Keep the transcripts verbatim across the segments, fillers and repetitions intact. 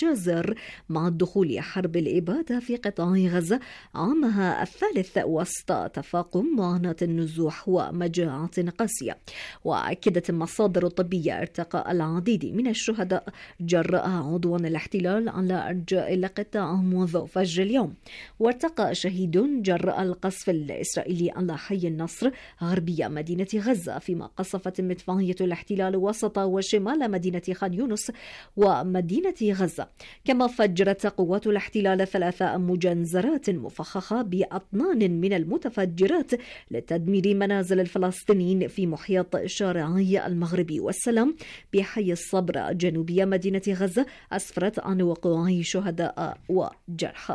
جزر مع دخول حرب الإبادة في قطاع غزة عامها الثالث وسط تفاقم معاناة النزوح ومجاعة قاسية. وأكدت المصادر الطبية ارتقاء العديد من الشهداء جراء عدوان الاحتلال على أرجاء القطاع منذ فجر اليوم. وارتقى شهيد جراء القصف الإسرائيلي على حي النصر غربية مدينة غزة، فيما قصفت مدفعية الاحتلال وسط وشمال مدينة خان يونس ومدينة غزة. كما فجرت قوات الاحتلال ثلاث مجنزرات مفخخة بأطنان من المتفجرات لتدمير منازل الفلسطينيين في محيط شارعي المغربي والسلام بحي الصبر جنوبية مدينة غزة، أسفرت عن وقوع شهداء وجرحى.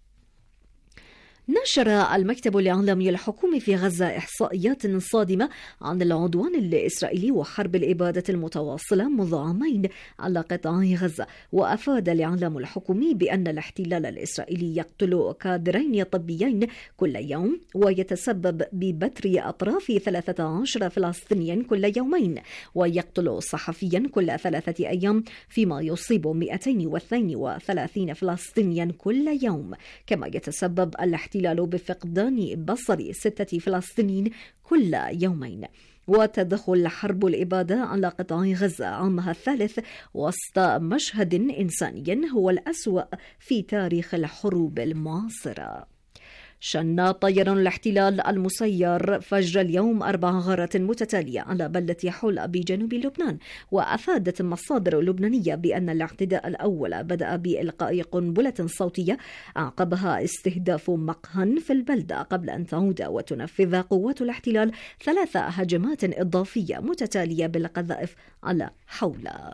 نشر المكتب الإعلامي الحكومي في غزة إحصائيات صادمة عن العدوان الإسرائيلي وحرب الإبادة المتواصلة منذ عامين على قطاع غزة. وأفاد الإعلام الحكومي بأن الاحتلال الإسرائيلي يقتل كادرين طبيين كل يوم ويتسبب ببتر أطراف ثلاثة عشر فلسطينيا كل يومين، ويقتل صحفيا كل ثلاثة أيام، فيما يصيب مئتين واثنين وثلاثين فلسطينيا كل يوم. كما يتسبب الاحتلال بفقدان بصر ستة فلسطينيين كل يومين. وتدخل حرب الإبادة على قطاع غزة عامها الثالث وسط مشهد إنساني هو الأسوأ في تاريخ الحروب المعاصرة. شن طيران الاحتلال المسير فجر اليوم أربع غارات متتالية على بلدة حلب بجنوب لبنان. وأفادت المصادر اللبنانية بأن الاعتداء الأول بدأ بإلقاء قنبلة صوتية عقبها استهداف مقهى في البلدة، قبل أن تعود وتنفذ قوات الاحتلال ثلاث هجمات إضافية متتالية بالقذائف على حولة.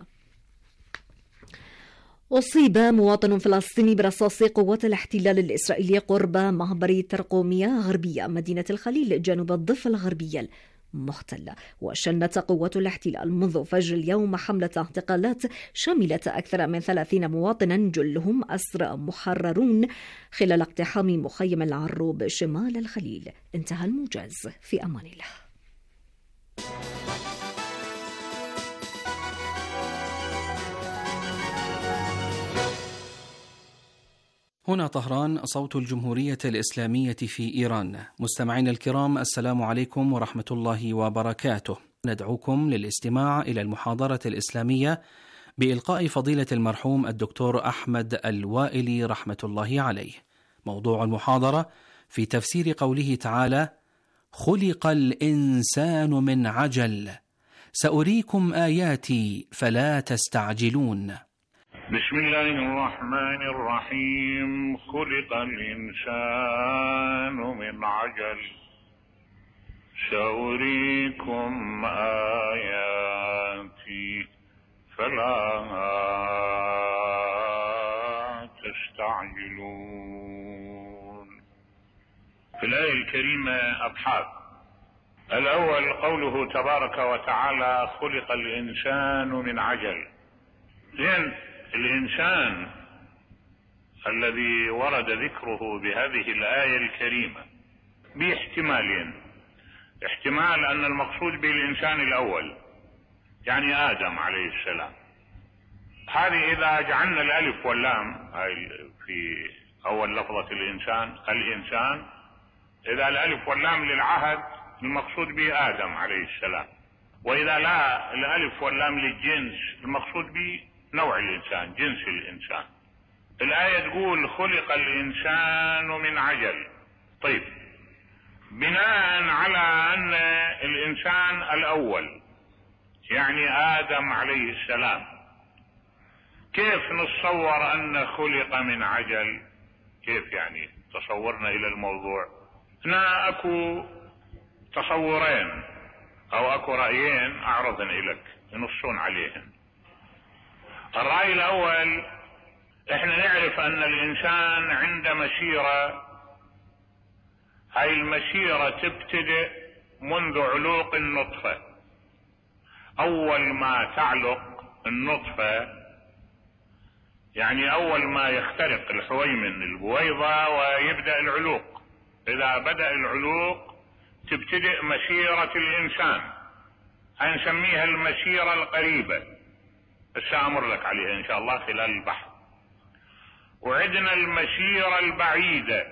أصيب مواطن فلسطيني برصاص قوات الاحتلال الإسرائيلي قرب معبر ترقومية غربية مدينة الخليل جنوب الضفة الغربية المحتلة. وشنت قوات الاحتلال منذ فجر اليوم حملة اعتقالات شملت أكثر من ثلاثين مواطنا جلهم أسرى محررون خلال اقتحام مخيم العروب شمال الخليل. انتهى الموجز، في أمان الله. هنا طهران، صوت الجمهورية الإسلامية في إيران. مستمعين الكرام، السلام عليكم ورحمة الله وبركاته. ندعوكم للاستماع إلى المحاضرة الإسلامية بإلقاء فضيلة المرحوم الدكتور أحمد الوائلي رحمة الله عليه. موضوع المحاضرة في تفسير قوله تعالى: خلق الإنسان من عجل سأريكم آياتي فلا تستعجلون. بسم الله الرحمن الرحيم. خلق الإنسان من عجل سأريكم آياتي فلا تستعجلون. في الآية الكريمة أبحاث. الأول قوله تبارك وتعالى: خلق الإنسان من عجل. لأن الإنسان الذي ورد ذكره بهذه الآية الكريمة باحتمالين: احتمال أن المقصود بالإنسان الأول يعني آدم عليه السلام. هذه إذا جعلنا الألف واللام في أول لفظة الإنسان الإنسان، إذا الألف واللام للعهد المقصود به آدم عليه السلام، وإذا لا الألف واللام للجنس المقصود به نوع الإنسان، جنس الإنسان. الآية تقول خلق الإنسان من عجل. طيب، بناء على أن الإنسان الأول يعني آدم عليه السلام، كيف نتصور أن خلق من عجل؟ كيف يعني تصورنا إلى الموضوع؟ هنا أكو تصورين أو أكو رأيين أعرضن إليك ينصون عليهن. الرأي الأول: احنا نعرف ان الانسان عنده مسيرة، هاي المسيرة تبتدئ منذ علوق النطفة. اول ما تعلق النطفة يعني اول ما يخترق الحويمن البويضة ويبدأ العلوق، اذا بدأ العلوق تبتدئ مسيرة الانسان، هنسميها المسيرة القريبة، سأمر لك عليها إن شاء الله خلال البحث. وعندنا المشيرة البعيدة.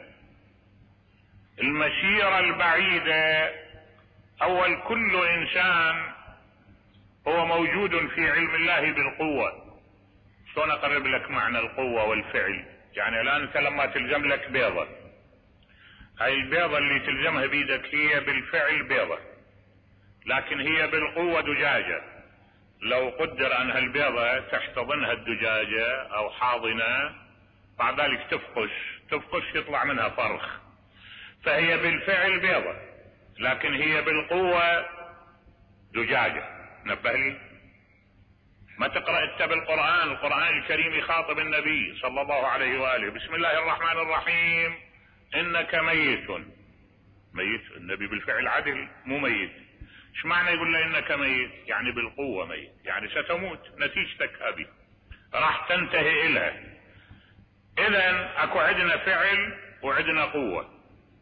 المشيرة البعيدة اول كل انسان هو موجود في علم الله بالقوة. شلون اقرب لك معنى القوة والفعل؟ يعني الان انت لما تلزم لك بيضة، هاي البيضة اللي تلزمها بيدك هي بالفعل بيضة، لكن هي بالقوة دجاجة. لو قدر ان هالبيضة تحتضنها الدجاجة او حاضنة، بعد ذلك تفقش تفقش يطلع منها فرخ، فهي بالفعل بيضة لكن هي بالقوة دجاجة. نبه لي، ما تقرأ انت بالقرآن، القرآن الكريم يخاطب النبي صلى الله عليه وآله، بسم الله الرحمن الرحيم انك ميت. ميت، النبي بالفعل عدل مو ميت. ايش معنى يقول له انك ميت؟ يعني بالقوة ميت، يعني ستموت، نتيجتك هذه راح تنتهي الها. اذا اكو عندنا فعل وعندنا قوة.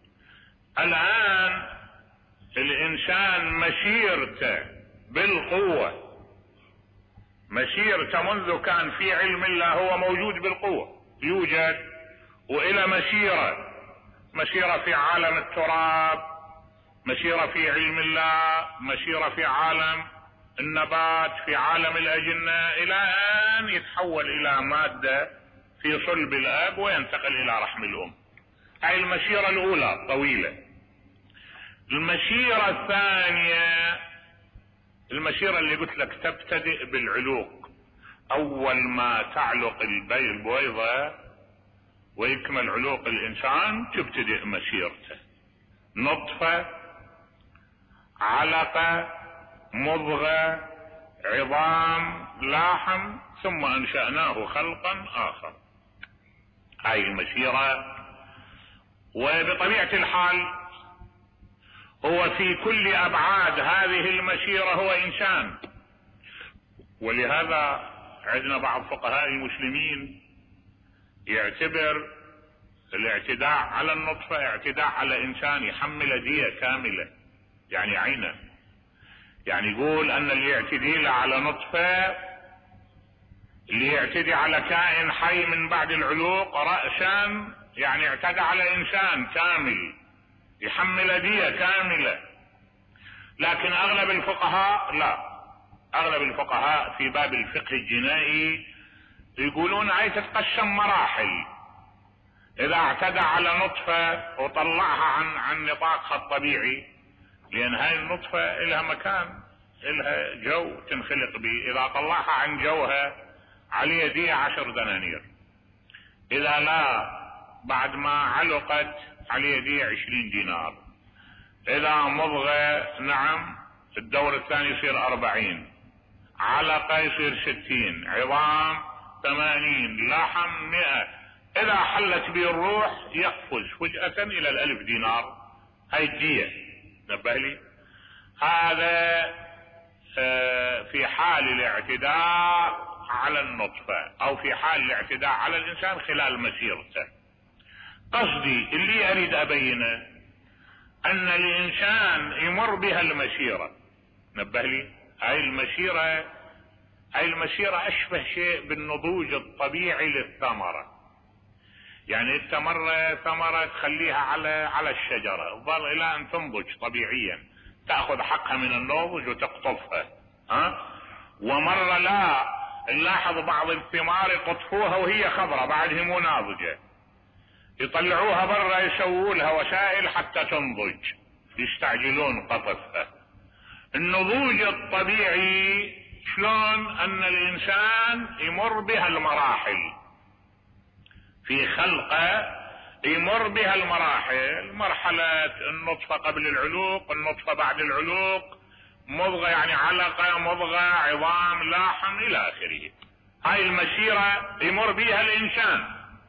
الان الانسان مشيرته بالقوة، مشيرته منذ كان في علم الله هو موجود بالقوة، يوجد والى مشيرة، مشيرة في عالم التراب، مشيرة في علم الله، مشيرة في عالم النبات، في عالم الأجنة، إلى أن يتحول إلى مادة في صلب الأب وينتقل إلى رحم الأم. هاي المشيرة الأولى طويلة. المشيرة الثانية، المشيرة اللي قلت لك تبتدئ بالعلوق. أول ما تعلق البويضة ويكمل علوق الإنسان تبتدئ مسيرته، نطفة، علقة، مضغة، عظام، لاحم، ثم انشأناه خلقا اخر. هاي المسيرة. وبطبيعة الحال هو في كل ابعاد هذه المسيرة هو انسان. ولهذا عندنا بعض فقهاء المسلمين يعتبر الاعتداء على النطفة اعتداء على انسان، يحمل دية كاملة يعني عينه. يعني يقول ان اللي يعتدي على نطفة، اللي يعتدي على كائن حي من بعد العلوق رأسا، يعني اعتدى على انسان كامل يحمل دية كاملة. لكن اغلب الفقهاء لا، اغلب الفقهاء في باب الفقه الجنائي يقولون هاي تتقسم مراحل. اذا اعتدى على نطفة وطلعها عن عن نطاقها الطبيعي، لان هاي النطفة لها مكان، لها جو تنخلق به، اذا طلعها عن جوها عليه دية عشر دنانير، اذا لا بعد ما علقت عليه دية عشرين دينار، اذا مضغة نعم الدور الثاني يصير اربعين، علقة يصير ستين، عظام ثمانين، لحم مئة، اذا حلت به الروح يقفز فجأة الى الالف دينار. هاي الدية. نبه لي، هذا في حال الاعتداء على النطفة او في حال الاعتداء على الانسان خلال مسيرته. قصدي اللي اريد ابينه ان الانسان يمر بها المسيرة. نبه لي، هاي المسيرة هاي المسيرة اشبه شيء بالنضوج الطبيعي للثمرة. يعني الثمرة ثمرة تخليها على على الشجرة تظل الى ان تنضج طبيعيا، تأخذ حقها من النضج وتقطفها. ها؟ ومرة لا، نلاحظ بعض الثمار يقطفوها وهي خضرة بعدها مو ناضجة، يطلعوها برا يسووا لها وسائل حتى تنضج، يستعجلون قطفها. النضوج الطبيعي شلون ان الانسان يمر بها المراحل في خلقه، يمر بها المراحل، مرحلة النطفة قبل العلوق، النطفة بعد العلوق، مضغة يعني علقة، مضغة، عظام، لاحم الى اخره. هاي المسيرة يمر بها الانسان.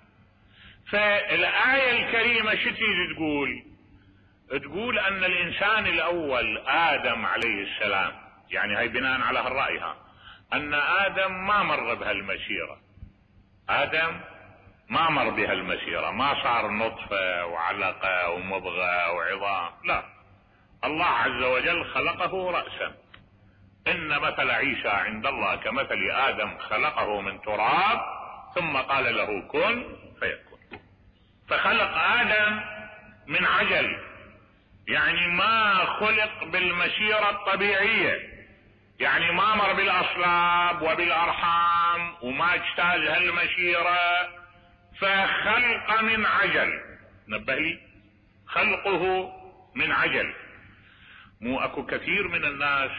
فالآية الكريمة شو تريد تقول؟ تقول ان الانسان الاول ادم عليه السلام، يعني هاي بناء على هالرأي، ها ان ادم ما مر بها المسيرة. ادم ما مر بها المسيرة، ما صار نطفة وعلقة ومضغة وعظام، لا، الله عز وجل خلقه رأسا. ان مثل عيسى عند الله كمثل ادم خلقه من تراب ثم قال له كن فيكون. فخلق آدم من عجل، يعني ما خلق بالمسيرة الطبيعية، يعني ما مر بالأصلاب وبالأرحام وما اجتاز هالمسيرة، فخلق من عجل. نبه لي، خلقه من عجل. مو اكو كثير من الناس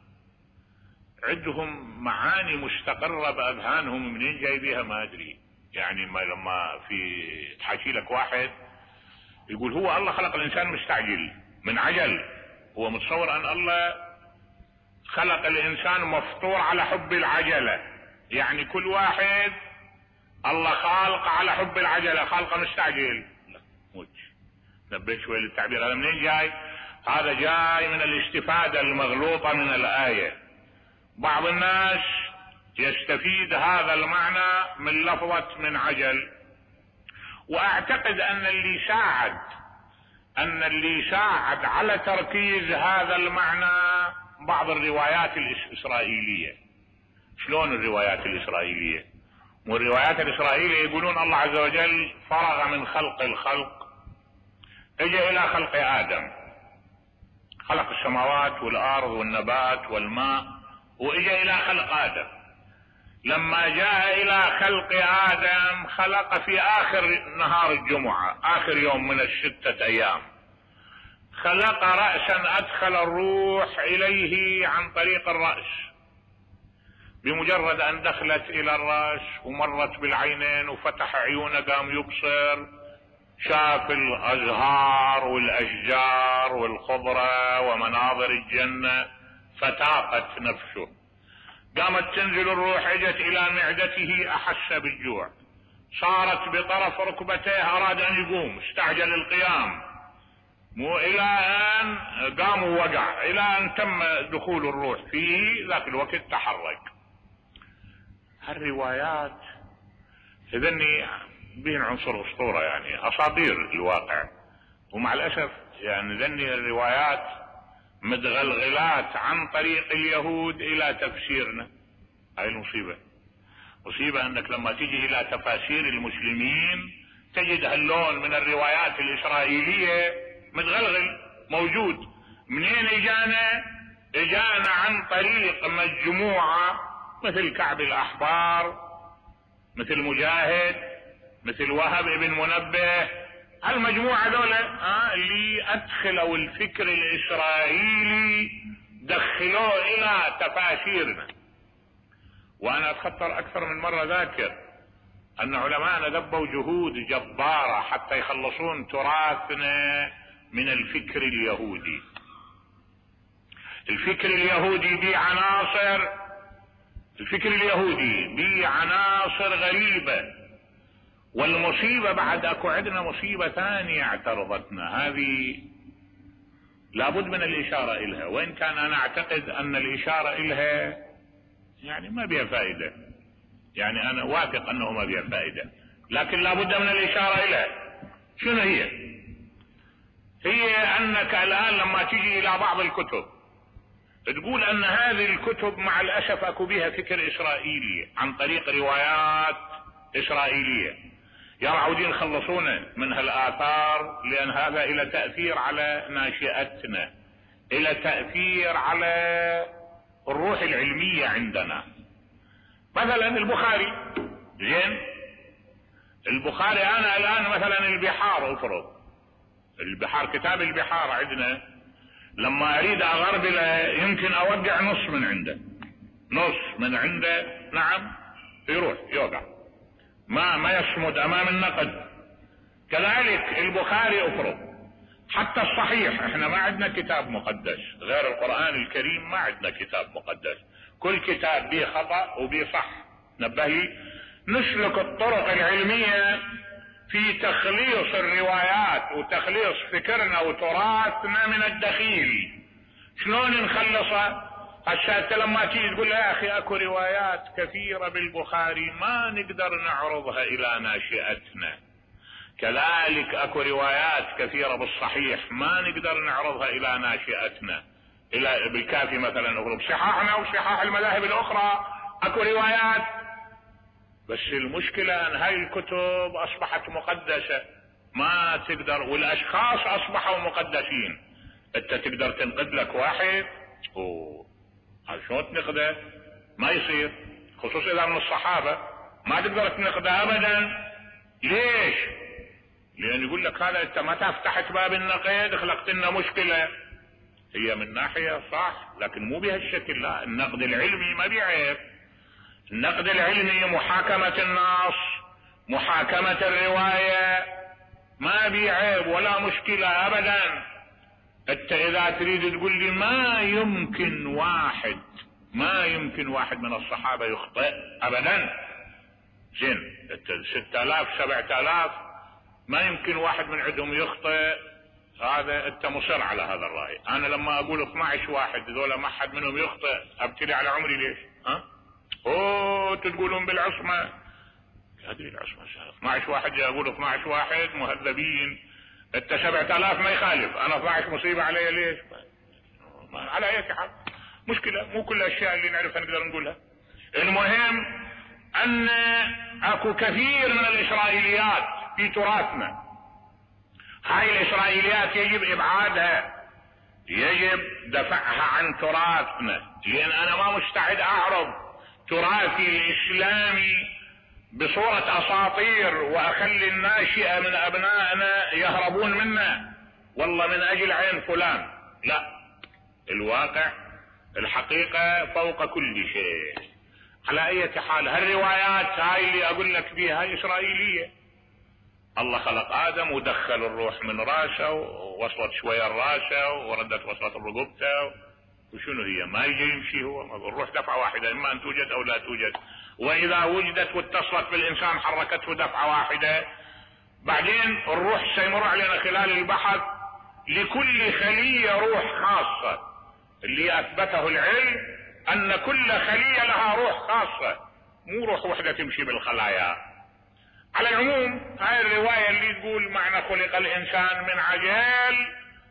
عندهم معاني مستقرة بأذهانهم، منين جاي بيها ما ادري. يعني ما لما في تحكي لك واحد يقول هو الله خلق الانسان مستعجل من عجل، هو متصور ان الله خلق الانسان مفطور على حب العجلة، يعني كل واحد الله خالق على حب العجلة، خالقه مستعجل. لا موج. نبه شوي للتعبير هذا منين جاي؟ هذا جاي من الاستفادة المغلوطة من الآية. بعض الناس يستفيد هذا المعنى من لفظة من عجل، واعتقد ان اللي ساعد ان اللي ساعد على تركيز هذا المعنى بعض الروايات الاسرائيلية. شلون الروايات الاسرائيلية؟ والروايات الاسرائيلية يقولون الله عز وجل فرغ من خلق الخلق، اجى الى خلق ادم، خلق السماوات والارض والنبات والماء، واجى الى خلق ادم. لما جاء الى خلق ادم خلق في اخر نهار الجمعة، اخر يوم من الستة ايام، خلق رأسا ادخل الروح اليه عن طريق الرأس. بمجرد ان دخلت الى الرأس ومرت بالعينين وفتح عيونه قام يبصر، شاف الازهار والاشجار والخضرة ومناظر الجنة، فتاقت نفسه، قامت تنزل الروح، اجت الى معدته، احس بالجوع، صارت بطرف ركبتيه، اراد ان يقوم، استعجل القيام، مو الى ان قام ووقع، الى ان تم دخول الروح فيه، ذاك الوقت تحرك. هالروايات اذني بين عنصر اسطورة، يعني اساطير الواقع، ومع الاسف يعني ذني الروايات متغلغلات عن طريق اليهود الى تفسيرنا. هاي المصيبة. مصيبة انك لما تجي الى تفاسير المسلمين تجد هاللون من الروايات الاسرائيلية متغلغل موجود. منين اجانا؟ اجانا عن طريق مجموعة مثل كعب الاحبار، مثل مجاهد، مثل وهب بن منبه، هالمجموعة دولة آه اللي ادخلوا الفكر الاسرائيلي دخلوه الى تفاسيرنا. وانا اتخطر اكثر من مرة ذاكر ان علماءنا دبوا جهود جبارة حتى يخلصون تراثنا من الفكر اليهودي. الفكر اليهودي بيه عناصر، الفكر اليهودي بيه عناصر غريبة. والمصيبة بعد اكو عندنا مصيبة ثانية اعترضتنا، هذه لابد من الاشارة الها، وان كان انا اعتقد ان الاشارة الها يعني ما بها فائدة، يعني انا واثق انه ما بها فائدة، لكن لابد من الاشارة الها. شنو هي؟ هي انك الان لما تجي الى بعض الكتب تقول ان هذه الكتب مع الاسف اكو بها فكر اسرائيلي عن طريق روايات اسرائيلية، يرعودين خلصونا من هالاثار، لان هذا الى تأثير على ناشئتنا، الى تأثير على الروح العلمية عندنا. مثلا البخاري، زين البخاري انا الان مثلا البحار، افرض البحار، كتاب البحار عندنا، لما اريد اغربله يمكن اوقع نص من عنده، نص من عنده، نعم يروح يوقع، ما ما يصمد امام النقد. كذلك البخاري افرض، حتى الصحيح، احنا ما عندنا كتاب مقدس غير القرآن الكريم، ما عندنا كتاب مقدس، كل كتاب بيه خطأ وبيه صح. نبه لي، نسلك الطرق العلمية في تخليص الروايات وتخليص فكرنا وتراثنا من الدخيل. شلون نخلصها؟ هسه لما تيجي تقول يا اخي اكو روايات كثيرة بالبخاري ما نقدر نعرضها الى ناشئتنا، كذلك اكو روايات كثيرة بالصحيح ما نقدر نعرضها الى ناشئتنا، الى بالكافي مثلا، بصحاحنا وصحاح المذاهب الاخرى اكو روايات بس المشكلة ان هاي الكتب اصبحت مقدسة، ما تقدر، والاشخاص اصبحوا مقدسين. انت تقدر تنقد لك واحد اوه شلون تنقده؟ ما يصير، خصوصا اذا من الصحابة ما تقدر تنقده ابدا. ليش؟ لان يقول لك هذا انت ما فتحت باب النقد، خلقت لنا مشكلة. هي من ناحية صح، لكن مو بهالشكل. لا، النقد العلمي ما بيعيب. النقد العلمي محاكمة النص، محاكمة الرواية، ما بيعيب ولا مشكلة ابدا. انت اذا تريد تقول لي ما يمكن واحد ما يمكن واحد من الصحابة يخطئ ابدا، زين انت ستة الاف سبعة الاف ما يمكن واحد من عندهم يخطئ، هذا انت مصر على هذا الرأي. انا لما اقول اثني عشر واحد ذولا ما حد منهم يخطئ ابتلي على عمري ليش؟ ها اوه تقولون بالعصمة، هذه العصمة سهلة. اثني عشر واحد يقول اثني عشر واحد مهذبين، انت سبعة الاف ما يخالف، انا اثني عشر مصيبة علي ليش؟ على اي حال مشكلة، مو كل الاشياء اللي نعرفها نقدر نقولها. المهم ان اكو كثير من الاسرائيليات في تراثنا، هاي الاسرائيليات يجب ابعادها، يجب دفعها عن تراثنا، لان انا ما مستعد اعرض تراثي الاسلامي بصورة اساطير واخلي الناشئة من ابنائنا يهربون منا والله من اجل عين فلان. لا، الواقع الحقيقة فوق كل شيء. على اي حال هالروايات هاي اللي اقول لك بيها هاي اسرائيلية. الله خلق ادم ودخل الروح من راسه ووصلت شوية راسه وردت وصلت رقبته، وشنو هي؟ ما يجي يمشي هو، الروح دفعة واحدة، اما ان توجد او لا توجد، واذا وجدت واتصلت بالانسان حركته دفعة واحدة. بعدين الروح سيمر علينا خلال البحث، لكل خلية روح خاصة، اللي اثبته العلم ان كل خلية لها روح خاصة، مو روح واحدة تمشي بالخلايا. على العموم هاي الرواية اللي تقول معنى خلق الانسان من عجل،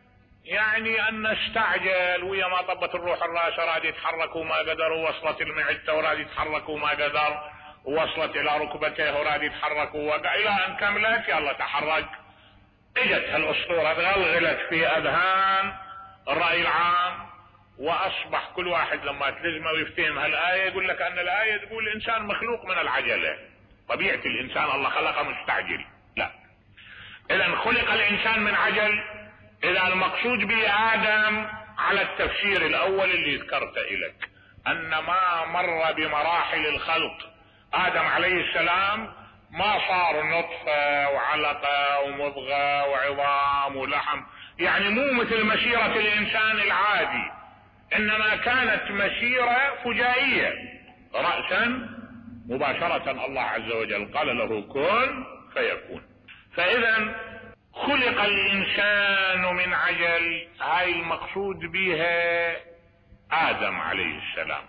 يعني ان استعجل ويا ما طبت الروح الراسة راد يتحرك وما قدر، ووصلت المعدة وراد يتحرك وما قدر، ووصلت الى ركبته وراد يتحرك ووقع، الى ان كملت يلا تحرك. اجت هالاسطورة غلغلت في اذهان الرأي العام، واصبح كل واحد لما تلزمه ويفتهم هالآية يقول لك ان الآية تقول الانسان مخلوق من العجلة، طبيعة الانسان الله خلقه مستعجل. لا، اذا خلق الانسان من عجل، اذا المقصود به ادم على التفسير الاول اللي ذكرته لك، ان ما مر بمراحل الخلق ادم عليه السلام ما صار نطفة وعلقة ومضغة وعظام ولحم، يعني مو مثل مسيرة الانسان العادي، انما كانت مسيرة فجائية، رأسا مباشرة الله عز وجل قال له كن فيكون. فاذا خلق الانسان من عجل، هاي المقصود بها ادم عليه السلام،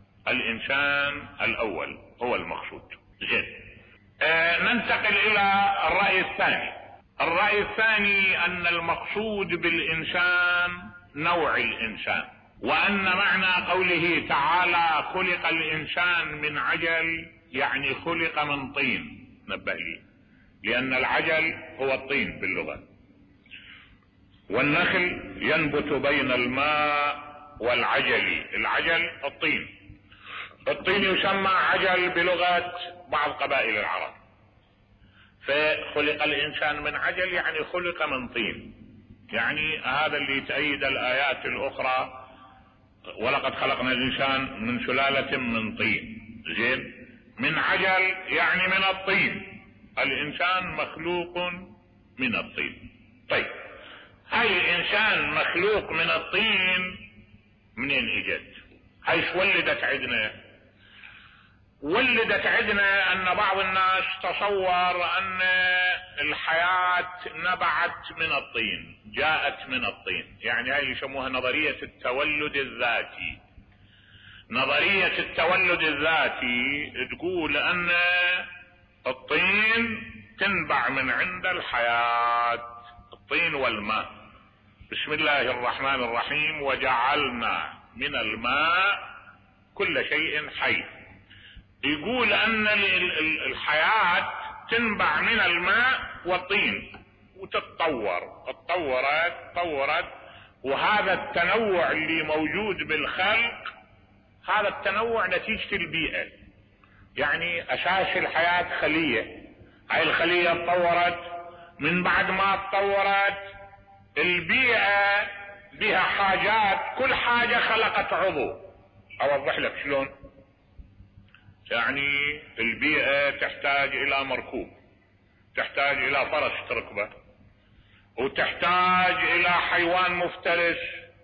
الانسان الاول هو المقصود. زين، آه ننتقل الى الرأي الثاني. الرأي الثاني ان المقصود بالانسان نوع الانسان، وان معنى قوله تعالى خلق الانسان من عجل يعني خلق من طين. نبه لي، لان العجل هو الطين باللغة، والنخل ينبت بين الماء والعجل، العجل الطين، الطين يسمى عجل بلغة بعض قبائل العرب. فخلق الانسان من عجل يعني خلق من طين، يعني هذا اللي تأيد الآيات الأخرى ولقد خلقنا الإنسان من سلالة من طين. زين، من عجل يعني من الطين، الإنسان مخلوق من الطين. طيب، هاي الإنسان مخلوق من الطين منين اجت؟ هاي ولدت عندنا ولدت عندنا ان بعض الناس تصور ان الحياة نبعت من الطين، جاءت من الطين، يعني هاي يسموها نظرية التولد الذاتي. نظرية التولد الذاتي تقول ان الطين تنبع من عند الحياة، الطين والماء. بسم الله الرحمن الرحيم، وجعلنا من الماء كل شيء حي. يقول ان الحياة تنبع من الماء والطين وتتطور، اتطورت تطورت، وهذا التنوع اللي موجود بالخلق هذا التنوع نتيجة البيئة. يعني اساس الحياة خلية، هاي الخلية تطورت، من بعد ما تطورت البيئة بها حاجات، كل حاجة خلقت عضو. اوضح لك شلون. يعني البيئة تحتاج الى مركوب، تحتاج الى فرس تركبه، وتحتاج الى حيوان مفترس،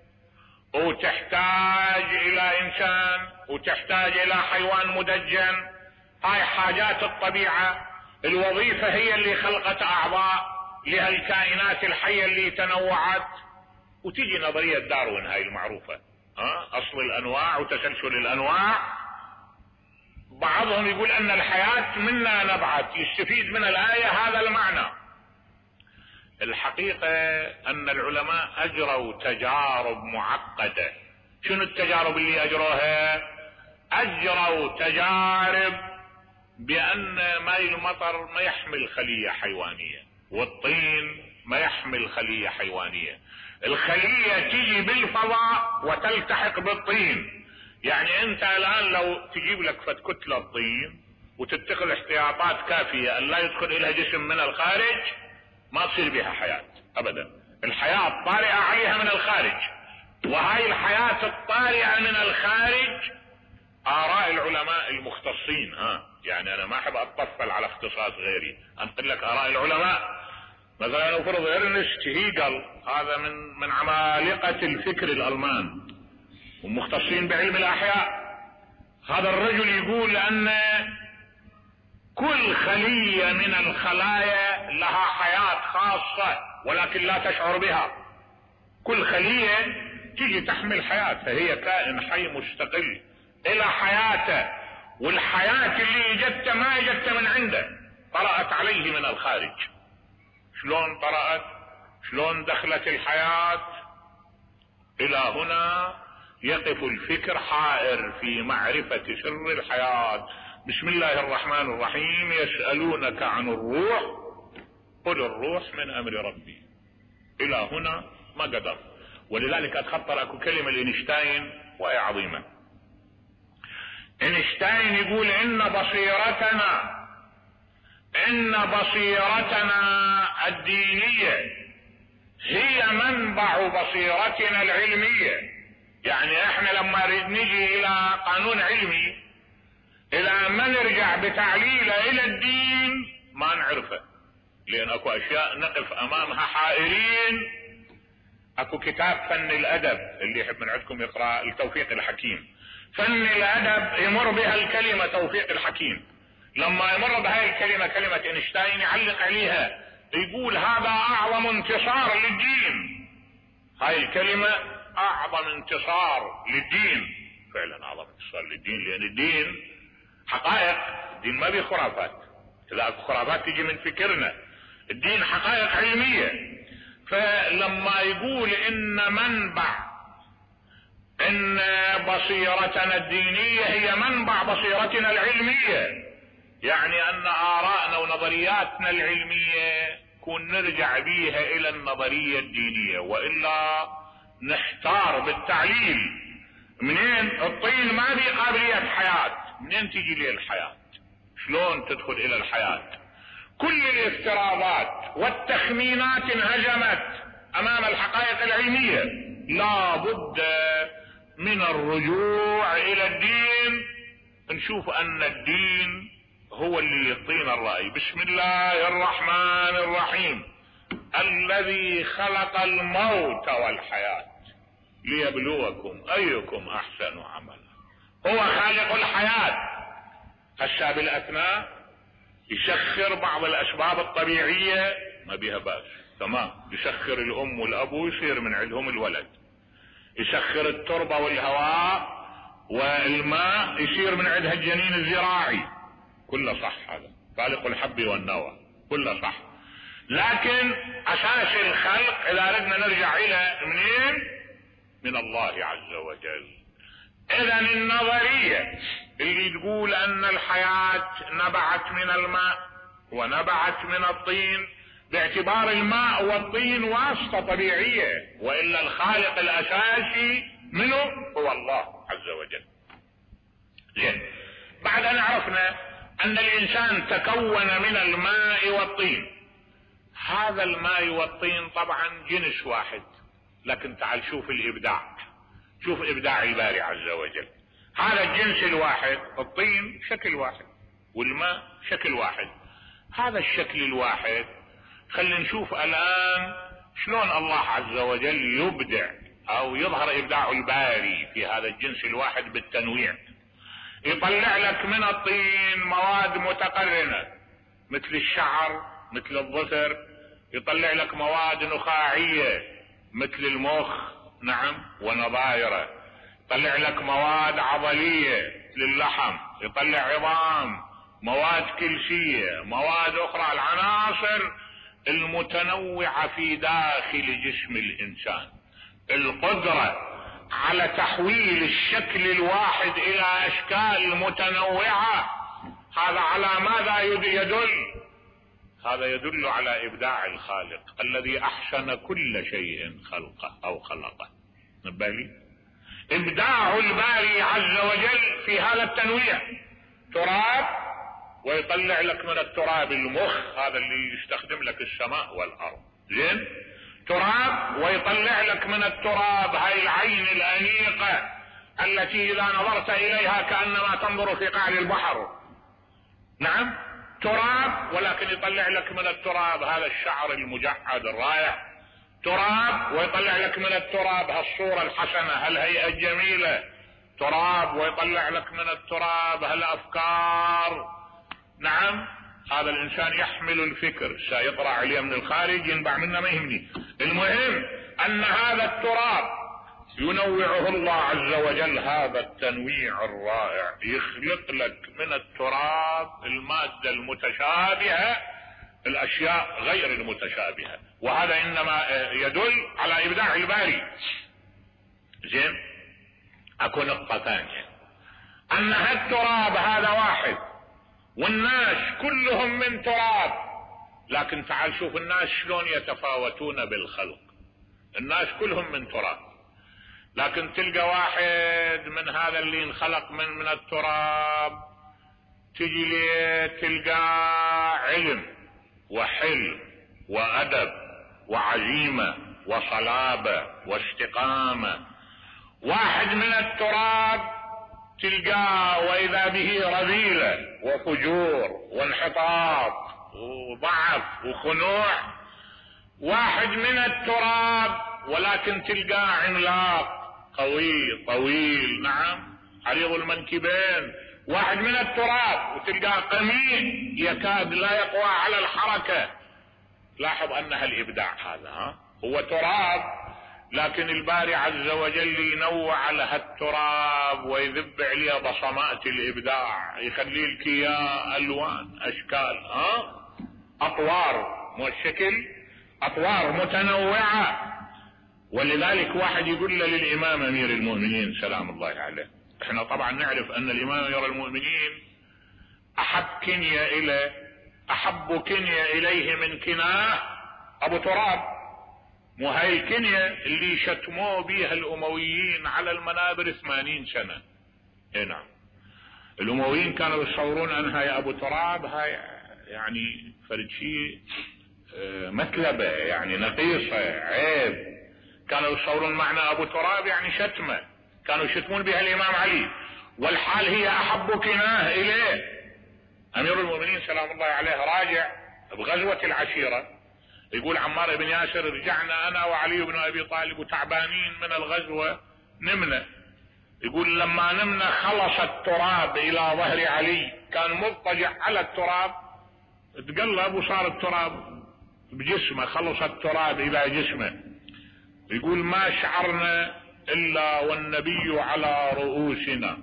وتحتاج الى انسان، وتحتاج الى حيوان مدجن. هاي حاجات الطبيعة. الوظيفة هي اللي خلقت اعضاء لهالكائنات الحية اللي تنوعت. وتيجي نظرية داروين هاي المعروفة، ها؟ اصل الانواع وتسلسل الانواع. بعضهم يقول ان الحياة منا نبعث، يستفيد من الآية هذا المعنى. الحقيقة ان العلماء اجروا تجارب معقدة. شنو التجارب اللي اجروها؟ اجروا تجارب بان ماء المطر ما يحمل خلية حيوانية، والطين ما يحمل خلية حيوانية. الخلية تيجي بالفضاء وتلتحق بالطين. يعني انت الان لو تجيب لك فد كتلة طين وتتخذ احتياطات كافية ان لا يدخل اليها جسم من الخارج، ما تصير بها حياة ابدا. الحياة طارئة عليها من الخارج، وهاي الحياة الطارئة من الخارج اراء العلماء المختصين. ها يعني انا ما احب اتطفل على اختصاص غيري، انقل لك اراء العلماء. مثلا نفرض ارنست هيجل، هذا من من عمالقة الفكر الالمان ومختصين بعلم الاحياء. هذا الرجل يقول ان كل خلية من الخلايا لها حياة خاصة ولكن لا تشعر بها. كل خلية تيجي تحمل حياة، فهي كائن حي مستقل الى حياته، والحياة اللي اجت ما اجت من عنده، طرأت عليه من الخارج. شلون طرأت؟ شلون دخلت الحياة؟ الى هنا يقف الفكر حائر في معرفة سر الحياة. بسم الله الرحمن الرحيم. يسألونك عن الروح قل الروح من امر ربي. الى هنا ما قدر. ولذلك اتخطر اكو كلمة لإينشتاين وهي عظيمة. إينشتاين يقول ان بصيرتنا ان بصيرتنا الدينية هي منبع بصيرتنا العلمية. يعني احنا لما نريد نجي الى قانون علمي، الى ما نرجع بتعليله الى الدين ما نعرفه، لان اكو اشياء نقف امامها حائرين. اكو كتاب فن الادب اللي يحب من عندكم يقرأ لتوفيق الحكيم. فن الادب يمر بها الكلمة توفيق الحكيم، لما يمر بهاي الكلمة كلمة إينشتاين يعلق عليها يقول هذا اعظم انتصار للدين. هاي الكلمة اعظم انتصار للدين، فعلا اعظم انتصار للدين، لان الدين حقائق. الدين ما بيه خرافات، اذا خرافات تجي من فكرنا. الدين حقائق علمية. فلما يقول ان منبع ان بصيرتنا الدينية هي منبع بصيرتنا العلمية، يعني ان آراءنا ونظرياتنا العلمية كون نرجع بيها الى النظرية الدينية، وإلا نحتار بالتعليل. منين الطين ما بيه قابلية حياة، منين تيجي لي الحياة؟ شلون تدخل الى الحياة؟ كل الافتراضات والتخمينات انهزمت امام الحقائق العلمية. لا بد من الرجوع الى الدين، نشوف ان الدين هو اللي يعطينا الرأي. بسم الله الرحمن الرحيم. الذي خلق الموت والحياة ليبلوكم ايكم احسن عملا. هو خالق الحياة. هسه بالاثناء يسخر بعض الاسباب الطبيعية ما بيها باس، تمام. يسخر الام والاب ويصير من عندهم الولد. يسخر التربة والهواء والماء يصير من عندها الجنين الزراعي، كله صح. هذا خالق الحب والنوى، كله صح. لكن اساس الخلق اذا ردنا نرجع الى منين؟ من الله عز وجل. اذا النظرية اللي تقول ان الحياة نبعت من الماء ونبعت من الطين، باعتبار الماء والطين واسطة طبيعية، وإلا الخالق الأساسي منه هو الله عز وجل. زين، بعد أن عرفنا أن الإنسان تكون من الماء والطين، هذا الماء والطين طبعا جنس واحد، لكن تعال شوف الإبداع، شوف إبداع الباري عز وجل. هذا الجنس الواحد، الطين شكل واحد والماء شكل واحد، هذا الشكل الواحد خلينا نشوف الآن شلون الله عز وجل يبدع أو يظهر إبداع الباري في هذا الجنس الواحد بالتنويع. يطلع لك من الطين مواد متقرنة مثل الشعر مثل الظفر، يطلع لك مواد نخاعية مثل المخ، نعم، ونظائره، يطلع لك مواد عضلية مثل اللحم، يطلع عظام، مواد كلسية، مواد أخرى، العناصر المتنوعة في داخل جسم الإنسان، القدرة على تحويل الشكل الواحد إلى أشكال متنوعة، هذا على ماذا يدل؟ هذا يدل على إبداع الخالق الذي أحسن كل شيء خلقه أو خلقه. نبالي إبداع الباري عز وجل في هذا التنويع، تراب ويطلع لك من التراب المخ، هذا اللي يستخدم لك السماء والأرض، زين، تراب ويطلع لك من التراب هاي العين الأنيقة التي إذا نظرت إليها كأنما تنظر في قاع البحر، نعم، تراب، ولكن يطلع لك من التراب هذا الشعر المجعد الرائع، تراب ويطلع لك من التراب هالصورة الحسنة هالهيئة الجميلة، تراب ويطلع لك من التراب هالأفكار، نعم. هذا الإنسان يحمل الفكر، سيطرع عليه من الخارج ينبع منه ما يهمني، المهم أن هذا التراب ينوعه الله عز وجل، هذا التنويع الرائع، يخلق لك من التراب المادة المتشابهة الأشياء غير المتشابهة، وهذا إنما يدل على إبداع الباري. زين، أكو نقطة ثانية، أن هالتراب هذا واحد والناس كلهم من تراب، لكن تعال شوف الناس شلون يتفاوتون بالخلق، الناس كلهم من تراب، لكن تلقى واحد من هذا اللي انخلق من من التراب تجي ليه تلقى علم وحلم وأدب وعزيمة وصلابة واستقامة. واحد من التراب تلقاه وإذا به رذيلة وفجور وانحطاط وضعف وخنوع. واحد من التراب ولكن تلقاه عملاق قوي طويل، نعم، عريض المنكبين. واحد من التراب وتلقاه قميء يكاد لا يقوى على الحركة. لاحظ أنها الإبداع هذا، ها؟ هو تراب لكن الباري عز وجل ينوع لها التراب ويذب عليها بصمات الإبداع، يخلي لك إياه ألوان أشكال، ها؟ أطوار، مو الشكل، أطوار متنوعة. ولذلك واحد يقول له للإمام أمير المؤمنين سلام الله عليه، احنا طبعا نعرف أن الإمام أمير المؤمنين أحب كنية إليه، أحب كنية إليه من كناه أبو تراب، مو هاي الكنية اللي شتموا بيها الأمويين على المنابر ثمانين سنة. اي نعم، الأمويين كانوا يصورون أنها يا أبو تراب هاي يعني فرد شيء مثلبة، يعني نقيصة، عيب. كانوا يصورون معنى أبو تراب يعني شتمة، كانوا يشتمون بها الإمام علي، والحال هي أحب كناه إليه. أمير المؤمنين سلام الله عليه راجع بغزوة العشيرة، يقول عمار بن ياسر رجعنا أنا وعلي بن أبي طالب وتعبانين من الغزوة، نمنا. يقول لما نمنا خلص التراب إلى ظهر علي، كان مضطجع على التراب، تقلب وصار التراب بجسمه، خلص التراب إلى جسمه. يقول ما شعرنا إلا والنبي على رؤوسنا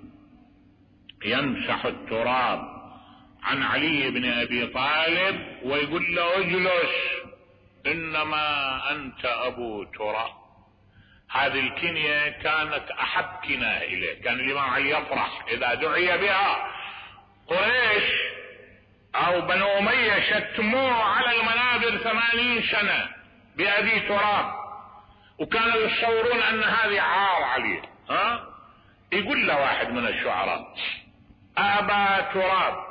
يمسح التراب عن علي بن أبي طالب ويقول له اجلس إنما أنت أبو تراب. هذه الكنية كانت أحب كناية إليه، كان الإمام علي يفرح إذا دعي بها. قريش أو بنو أمية شتموه على المنابر ثمانين سنة بأبي تراب، وكانوا يتصورون أن هذه عار عليه. ها؟ يقول له واحد من الشعراء: أبا تراب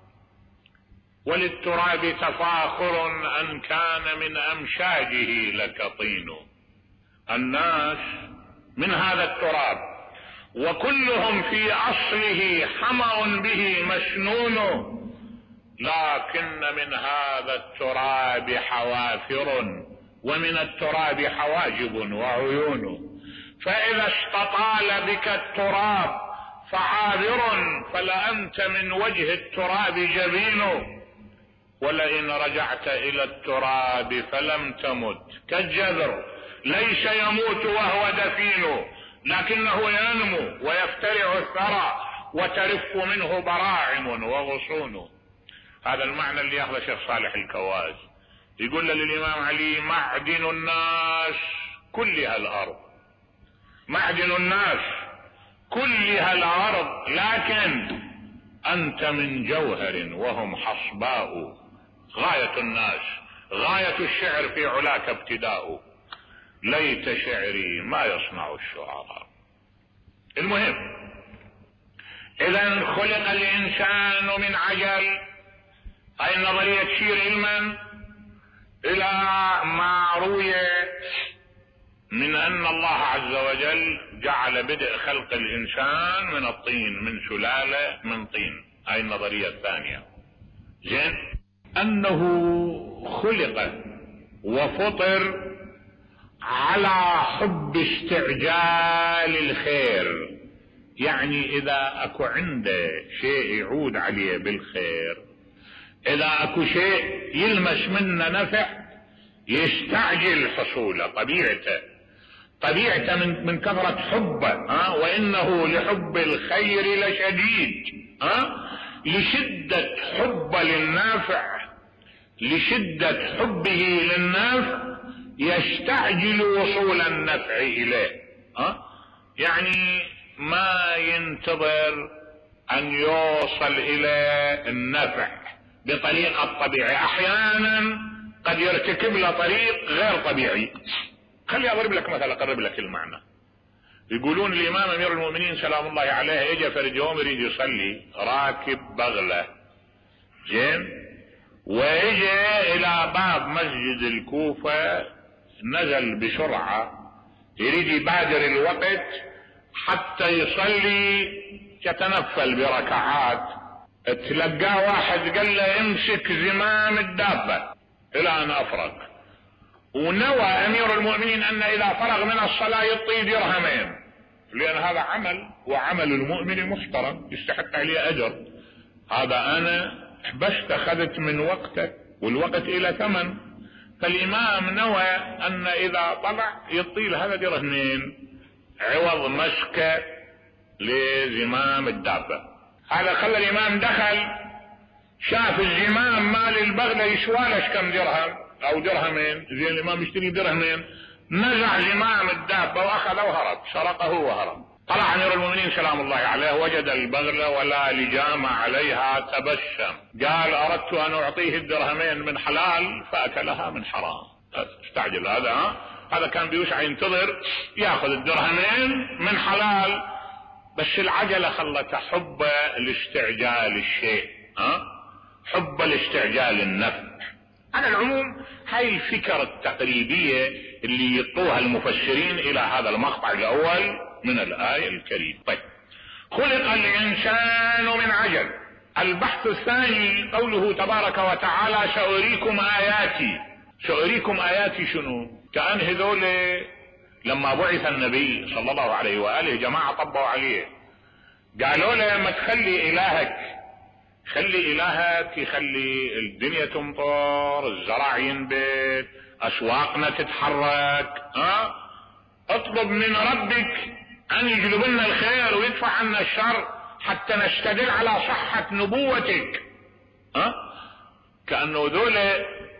وللتراب تفاخر أن كان من أمشاجه لك طين. الناس من هذا التراب وكلهم في أصله حمأ به مسنون، لكن من هذا التراب حوافر ومن التراب حواجب وعيون. فإذا استطال بك التراب فعابر فلأنت من وجه التراب جبين، ولئن رجعت إلى التراب فلم تمت كالجذر ليس يموت وهو دفين، لكنه ينمو ويفترع الثرى وترف منه براعم وغصون. هذا المعنى اللي ياخذه الشيخ صالح الكواز، يقول للإمام علي: معدن الناس كلها الأرض، معدن الناس كلها الأرض، لكن أنت من جوهر وهم حصباء. غاية الناس، غاية الشعر في علاك ابتداء، ليت شعري ما يصنع الشعراء. المهم، إذا خلق الإنسان من عجل، أي نظرية تشير علما إلى ما روي من أن الله عز وجل جعل بدء خلق الإنسان من الطين، من سلالة من طين، هاي النظرية الثانية. زين، أنه خلق وفطر على حب استعجال الخير، يعني إذا أكو عنده شيء يعود عليه بالخير، إذا أكو شيء يلمس منه نفع يستعجل حصوله، طبيعته طبيعته من, من كثرة حبه. ها؟ وإنه لحب الخير لشديد. ها؟ لشدة حبه للنافع، لشدة حبه للنافع يستعجل وصول النفع إليه. ها؟ يعني ما ينتظر أن يوصل إلى النفع بطريقة طبيعية، أحيانا قد يرتكب له طريق غير طبيعي. خلي أضرب لك مثلا، أقرب لك المعنى. يقولون الإمام أمير المؤمنين سلام الله عليه اجى فرد يوم يريد يصلي راكب بغلة، زين، وإجى إلى باب مسجد الكوفة، نزل بسرعة يريد يبادر الوقت حتى يصلي، يتنفل بركعات. تلقاه واحد قال له: امسك زمام الدابة إلى أن أفرغ. ونوى أمير المؤمنين أن إذا فرغ من الصلاة يعطيه درهمين، لأن هذا عمل، وعمل المؤمن محترم يستحق عليه أجر. هذا أنا بس أخذت من وقتك، والوقت إلى ثمن. فالإمام نوى أن إذا طلع يعطيه له هذا درهمين عوض مسكة لزمام الدابة. هذا خلى الإمام دخل شاف الزمام مال البغلة يسوالش كم درهم أو درهمين، زين الإمام يشتري درهمين، نزع زمام الدابة وأخذه وهرب، سرقه وهرب. طلع أمير المؤمنين سلام الله عليه وجد البغلة ولا لجام عليها، تبسم، قال: أردت أن أعطيه الدرهمين من حلال فأكلها من حرام. استعجل هذا. ها؟ هذا كان بيوسع ينتظر ياخذ الدرهمين من حلال، بس العجلة خلته حب الاستعجال الشيء. ها؟ حب الاستعجال النفع. على العموم هاي الفكرة التقريبية اللي يطوها المفسرين إلى هذا المقطع الأول من الآية الكريمة. طيب، خلق الإنسان من عجل. البحث الثاني قوله تبارك وتعالى: سأريكم آياتي. سأريكم آياتي شنو؟ كأن هذول لما بعث النبي صلى الله عليه وآله جماعة طبوا عليه، قالوا له: ما تخلي إلهك، خلي إلهك يخلي الدنيا تمطر، الزرع ينبت، أسواقنا تتحرك. ها؟ اطلب من ربك أن يجلب لنا الخير ويدفع عنا الشر حتى نستدل على صحة نبوتك. ها؟ كأنه ذولا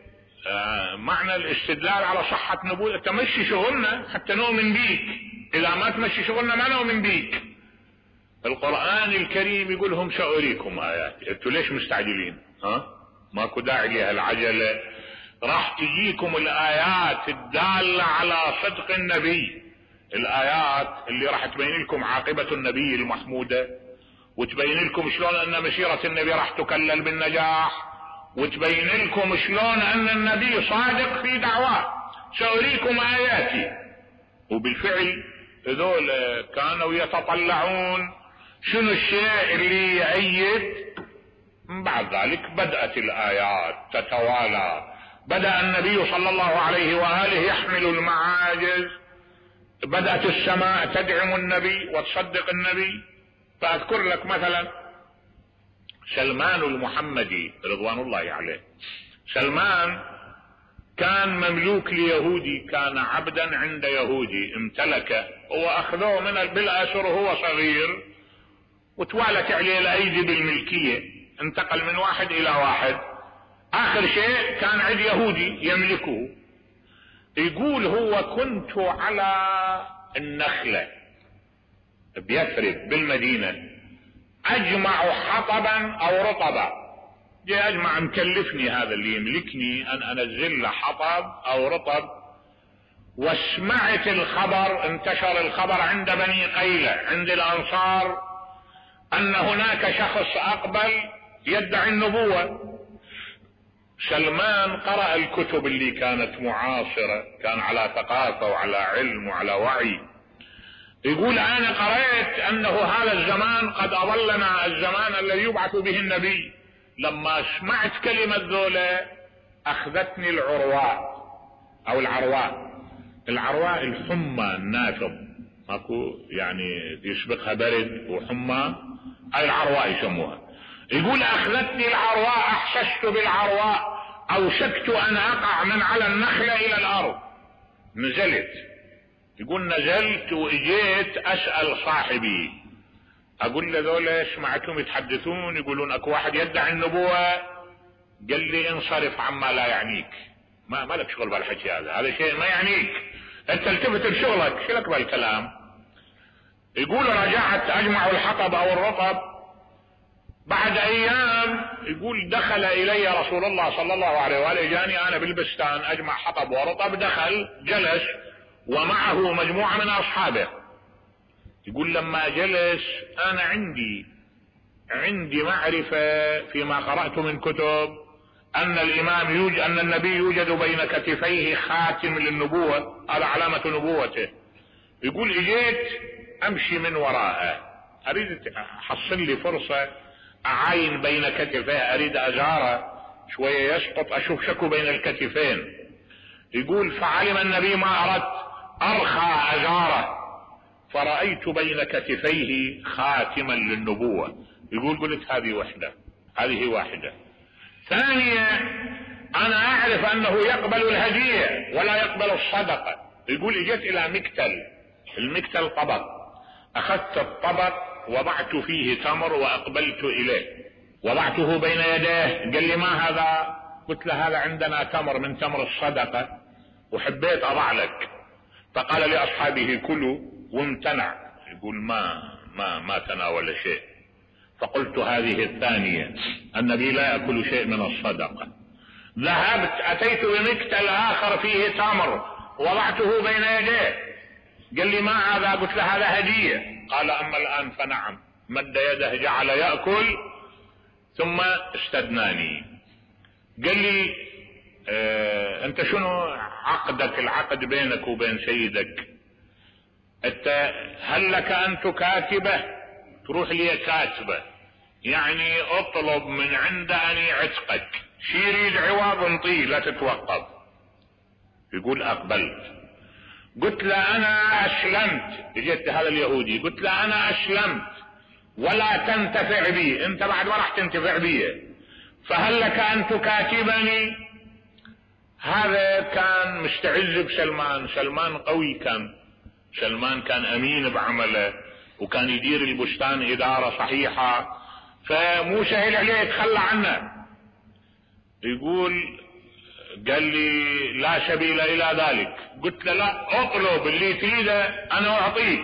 آه معنى الاستدلال على صحة نبوة، تمشي شغلنا حتى نؤمن بيك، اذا ما تمشي شغلنا ما نؤمن بيك. القرآن الكريم يقولهم سأريكم آياتي، انتوا ليش مستعجلين؟ ها ماكو داعي لها العجلة، راح تجيكم الآيات الدالة على صدق النبي، الآيات اللي راح تبين لكم عاقبة النبي المحمودة، وتبين لكم شلون ان مسيرة النبي راح تكلل بالنجاح، وتبين لكم شلون ان النبي صادق في دعواه. سأريكم آياتي. وبالفعل هذول كانوا يتطلعون شنو الشيء اللي يأيد. بعد ذلك بدأت الآيات تتوالى، بدأ النبي صلى الله عليه وآله يحمل المعاجز، بدأت السماء تدعم النبي وتصدق النبي. فأذكر لك مثلا سلمان المحمدي رضوان الله عليه. سلمان كان مملوك ليهودي، كان عبدا عند يهودي امتلكه واخذوه من بالاسر وهو صغير، وتوالت عليه الايدي بالملكيه، انتقل من واحد الى واحد، اخر شيء كان عند يهودي يملكه. يقول هو كنت على النخله بيثرب بالمدينه اجمع حطبا او رطبا، جاي اجمع مكلفني هذا اللي يملكني ان انزل له حطب او رطب. وسمعت الخبر، انتشر الخبر عند بني قيلة عند الانصار ان هناك شخص اقبل يدعي النبوة. سلمان قرأ الكتب اللي كانت معاصرة، كان على ثقافة وعلى علم وعلى وعي. يقول انا قرأت انه هذا الزمان قد اضلنا الزمان الذي يبعث به النبي. لما سمعت كلمة ذولا اخذتني العرواء او العرواء. العرواء الحمى النافض، ماكو يعني يسبقها برد وحمى، اي العرواء يسموها. يقول اخذتني العرواء، احسست بالعرواء، اوشكت ان اقع من على النخلة الى الارض. نزلت، يقول نزلت واجيت اسأل صاحبي، اقول له ذولا سمعتهم يتحدثون يقولون اكو واحد يدعي النبوة. قال لي انصرف عما لا يعنيك، ما ما لك شغل بالحكي هذا، هذا شيء ما يعنيك، انت التفت لشغلك، شو لك بالكلام. يقول رجعت اجمع الحطب او الرطب. بعد ايام يقول دخل الي رسول الله صلى الله عليه واله، جاني انا بالبستان اجمع حطب ورطب، دخل جلس ومعه مجموعة من اصحابه. يقول لما جلس انا عندي عندي معرفة فيما قرأت من كتب ان الامام يوجد، ان النبي يوجد بين كتفيه خاتم للنبوة، هذا علامة نبوته. يقول اجيت امشي من وراءه، اريد احصل لي فرصة اعاين بين كتفيه، اريد ازاره شوية يسقط اشوف شكو بين الكتفين. يقول فعلم النبي ما اردت، ارخى ازاره فرأيت بين كتفيه خاتما للنبوة. يقول قلت هذه وحدة، هذه واحدة. ثانية انا اعرف انه يقبل الهدية ولا يقبل الصدقة. يقول اجت الى مكتل، المكتل طبق، اخذت الطبق وضعت فيه تمر واقبلت اليه، وضعته بين يديه. قال لي ما هذا؟ قلت له هذا عندنا تمر من تمر الصدقة وحبيت اضع لك. فقال لاصحابه كلوا وامتنع. يقول ما ما ما تناول شيء. فقلت هذه الثانية، النبي لا يأكل شيء من الصدقة. ذهبت اتيت بمكتل اخر فيه تمر وضعته بين يديه. قال لي ما هذا؟ قلت له هذا هدية. قال اما الان فنعم. مد يده جعل يأكل ثم استدناني. قال لي اه انت شنو عقدك، العقد بينك وبين سيدك؟ انت هل لك ان تكاتبه؟ تروح لي كاتبه، يعني اطلب من عنده ان يعتقك، شي يريد عوض انطيه لا تتوقف. يقول اقبلت. قلت له انا اسلمت. جيت هذا اليهودي قلت له انا اسلمت ولا تنتفع بي، انت بعد ما راح تنتفع بي، فهل لك ان تكاتبني؟ هذا كان مستعز بسلمان، سلمان قوي كان، سلمان كان امين بعمله وكان يدير البستان ادارة صحيحة، فمو سهل عليه يتخلى عنه. يقول قال لي لا سبيل الى ذلك. قلت له لا، اطلب اللي تريده انا اعطيك.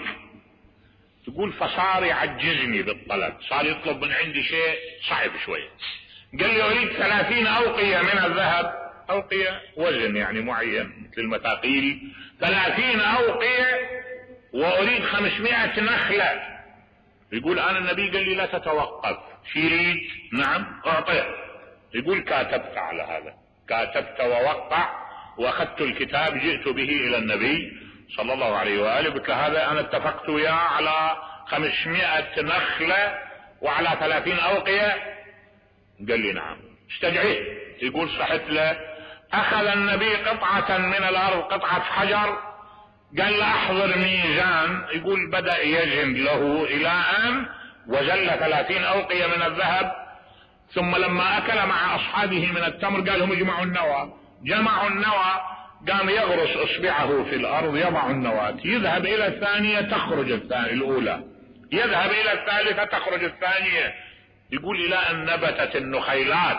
تقول فصار يعجزني بالطلب، صار يطلب من عندي شيء صعب شوية. قال لي اريد ثلاثين اوقية من الذهب، اوقية وزن يعني معين مثل المثاقيل، ثلاثين اوقية، واريد خمسمائة نخلة. يقول انا النبي قال لي لا تتوقف، شيريد نعم اعطيه. يقول كاتبت على هذا، كاتبت ووقع واخذت الكتاب جئت به الى النبي صلى الله عليه وآله. قلت له هذا انا اتفقت وياه على خمسمائة نخلة وعلى ثلاثين اوقية. قال لي نعم. استدعيه. يقول صحت له، اخذ النبي قطعة من الارض، قطعة حجر، قال له احضر ميزان. يقول بدأ يزن له الى ان وزل ثلاثين اوقية من الذهب. ثم لما اكل مع اصحابه من التمر قال لهم اجمعوا النوى. جمعوا النوى، قام يغرس اصبعه في الارض يضع النواة، يذهب الى الثانية تخرج الثانية الاولى، يذهب الى الثالثة تخرج الثانية. يقول الى ان نبتت النخيلات.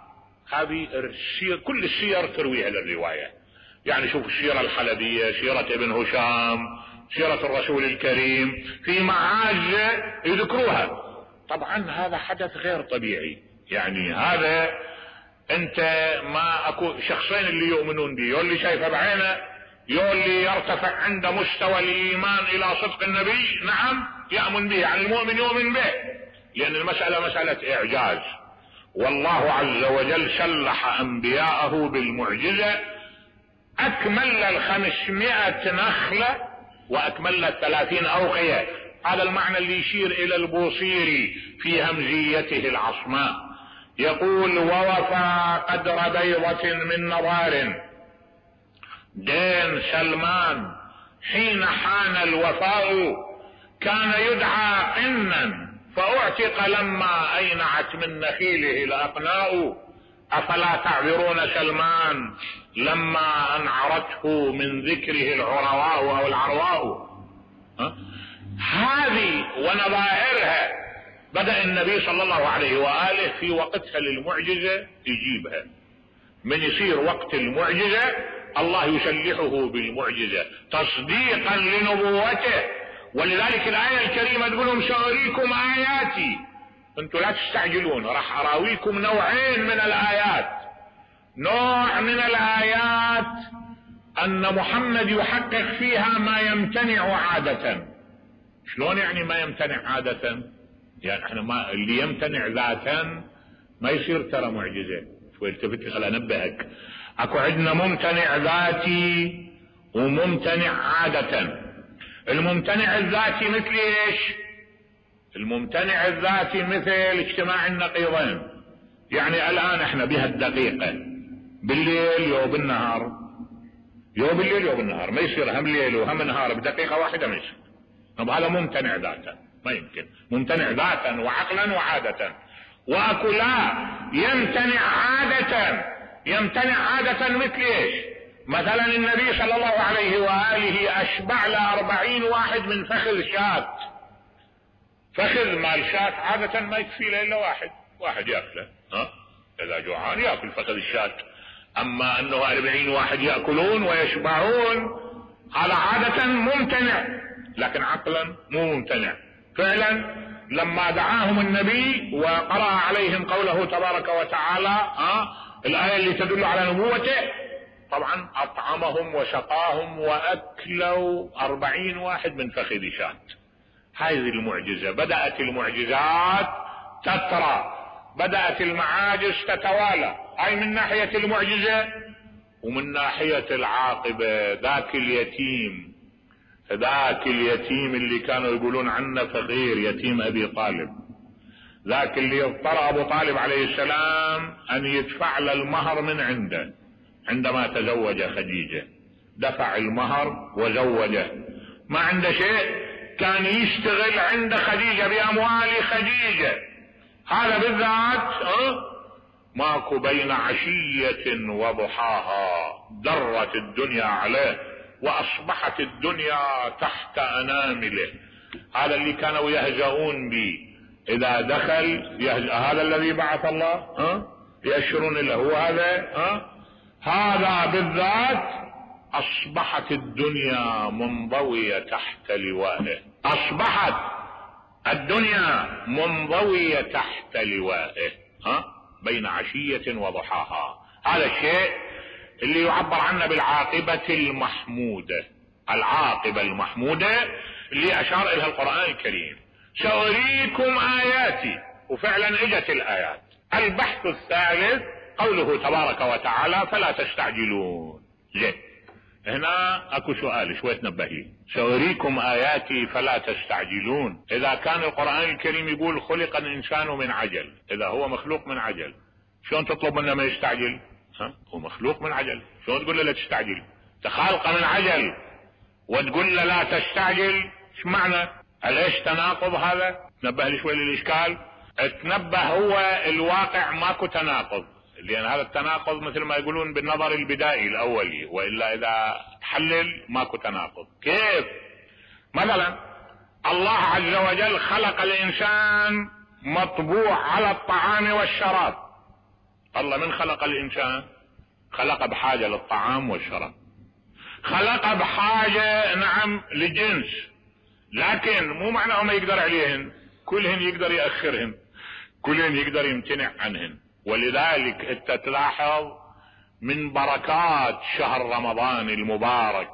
هذه السير، كل السير ترويها للرواية. يعني شوف السيرة الحلبية، سيرة ابن هشام، سيرة الرسول الكريم، في معاج يذكروها. طبعا هذا حدث غير طبيعي. يعني هذا انت ما اكو شخصين اللي يؤمنون به، يو اللي شايفه بعينه، يو اللي يرتفع عند مستوى الايمان الى صدق النبي نعم يؤمن به، يعني المؤمن يؤمن به، لان المسألة مسألة اعجاز. والله عز وجل سلح انبياءه بالمعجزة، اكمل الخمسمائة نخلة واكمل الثلاثين اوقية. هذا المعنى اللي يشير الى البوصيري في همزيته العصماء، يقول ووفى قدر بيضة من نضار دين سلمان حين حان الوفاء، كان يدعى قنا فاعتق لما اينعت من نخيله الاقناء، افلا تعذرون سلمان لما انعرته من ذكره العرواء او العرواء. هذه ونظائرها بدأ النبي صلى الله عليه وآله في وقتها للمعجزة يجيبها. من يصير وقت المعجزة الله يسلحه بالمعجزة تصديقا لنبوته. ولذلك الآية الكريمة تقولهم سأريكم آياتي، انتوا لا تستعجلون، راح أراويكم نوعين من الآيات. نوع من الآيات أن محمد يحقق فيها ما يمتنع عادة. شلون يعني ما يمتنع عادة؟ يعني احنا ما اللي يمتنع ذاتا ما يصير ترى معجزة. شوي التفت خل انبهك، اكو عندنا ممتنع ذاتي وممتنع عادة. الممتنع الذاتي مثل ايش؟ الممتنع الذاتي مثل اجتماع النقيضين. يعني الان احنا بهالدقيقة بالليل يو بالنهار، يو بالليل يو بالنهار، ما يصير هم ليل وهم نهار بدقيقة واحدة، ما يصير. طب هذا ممتنع ذاتا، ما يمكن. ممتنع ذاتا وعقلا وعادة. واكو لا يمتنع عادة. يمتنع عادة مثل ايش؟ مثلا النبي صلى الله عليه وآله اشبع لأربعين واحد من فخذ شاة. فخذ مال شاة عادة ما يكفي له الا واحد، واحد ياكله، ها اذا جوعان ياكل فخذ الشاة. اما انه أربعين واحد ياكلون ويشبعون هذا عادة ممتنع، لكن عقلا مو ممتنع. فعلا لما دعاهم النبي وقرأ عليهم قوله تبارك وتعالى ها الآية اللي تدل على نبوته، طبعا أطعمهم وسقاهم وأكلوا أربعين واحد من فخذ شاة. هذه المعجزة. بدأت المعجزات تترى، بدأت المعاجز تتوالى. هاي من ناحية المعجزة. ومن ناحية العاقبة ذاك اليتيم، ذاك اليتيم اللي كانوا يقولون عنه فقير، يتيم ابي طالب، ذاك اللي اضطر ابو طالب عليه السلام ان يدفع له المهر من عنده عندما تزوج خديجة. دفع المهر وزوجه، ما عنده شيء، كان يشتغل عند خديجة باموال خديجة. هذا بالذات ماكو بين عشية وضحاها درت الدنيا عليه واصبحت الدنيا تحت انامله. هذا اللي كانوا يهزؤون به اذا دخل يهزأ. هذا الذي بعث الله ها يأشرون له، هذا ها هذا بالذات أصبحت الدنيا منضوية تحت لوائه، أصبحت الدنيا منضوية تحت لوائه، ها؟ بين عشية وضحاها. هذا الشيء اللي يعبر عنه بالعاقبة المحمودة، العاقبة المحمودة اللي أشار إليها القرآن الكريم. سأريكم آياتي، وفعلا اجت الآيات. البحث الثالث قوله تبارك وتعالى فلا تستعجلون. زين، هنا اكو سؤال شوية تنبهي. سأريكم آياتي فلا تستعجلون، إذا كان القرآن الكريم يقول خلق الإنسان من عجل، إذا هو مخلوق من عجل شلون تطلب منه ما يستعجل؟ ها؟ هو مخلوق من عجل، شلون تقول له لا تستعجل؟ تخلق من عجل وتقول له لا تستعجل، ايش معنى؟ أليش تناقض هذا؟ تنبه لي شوي للإشكال. تنبه، هو الواقع ماكو تناقض، لأن هذا التناقض مثل ما يقولون بالنظر البدائي الأولي، وإلا إذا تحلل ماكو تناقض. كيف؟ مثلا الله عز وجل خلق الإنسان مطبوع على الطعام والشراب. الله من خلق الإنسان خلق بحاجة للطعام والشراب، خلق بحاجة نعم لجنس، لكن مو معناه ما يقدر عليهن، كلهن يقدر يأخرهن، كلهن يقدر يمتنع عنهن. ولذلك انت تلاحظ من بركات شهر رمضان المبارك،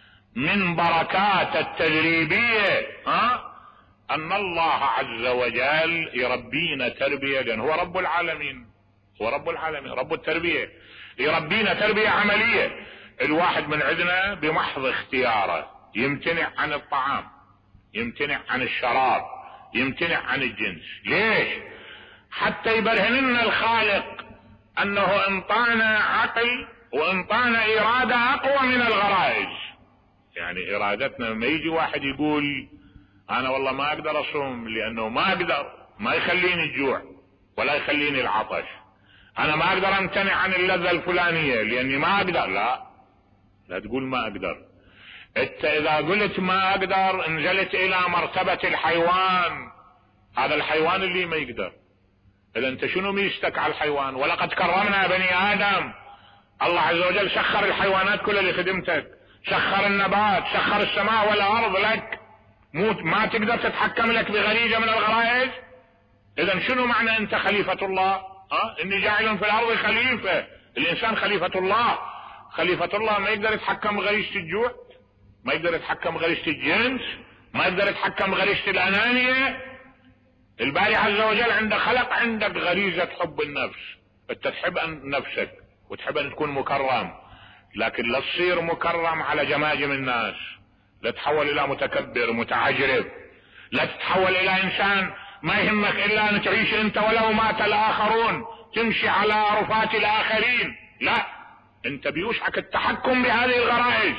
من بركات التدريبية، ها، ان الله عز وجل يربينا تربية، لان هو رب العالمين، هو رب العالمين، رب التربية، يربينا تربية عملية. الواحد من عندنا بمحض اختياره يمتنع عن الطعام، يمتنع عن الشراب، يمتنع عن الجنس. ليش؟ حتى يبرهن لنا الخالق انه انطانا عقل وانطانا ارادة اقوى من الغرائز. يعني ارادتنا، ما يجي واحد يقول انا والله ما اقدر اصوم لانه ما اقدر، ما يخليني الجوع ولا يخليني العطش، انا ما اقدر امتنع عن اللذة الفلانية لاني ما اقدر. لا، لا تقول ما اقدر. انت اذا قلت ما اقدر نزلت الى مرتبة الحيوان، هذا الحيوان اللي ما يقدر. اذا انت شنو ميزتك على الحيوان؟ ولقد كرمنا بني ادم، الله عز وجل سخر الحيوانات كلها لخدمتك، سخر النبات، سخر السماء والارض لك، مو ما تقدر تتحكم لك بغريزة من الغرائز؟ اذا شنو معنى انت خليفة الله؟ ها؟ اني جاعل في الارض خليفة. الانسان خليفة الله، خليفة الله ما يقدر يتحكم بغريزة الجوع، ما يقدر يتحكم بغريزة الجنس، ما يقدر يتحكم بغريزة الانانية. الباري عز وجل عنده خلق عندك غريزة حب النفس، انت تحب أن نفسك وتحب ان تكون مكرم، لكن لا تصير مكرم على جماجم الناس، لا تتحول الى متكبر متعجرف، لا تتحول الى انسان ما يهمك الا ان تعيش انت ولو مات الاخرون، تمشي على رفات الاخرين. لا، انت بيوشعك التحكم بهذه الغرائز.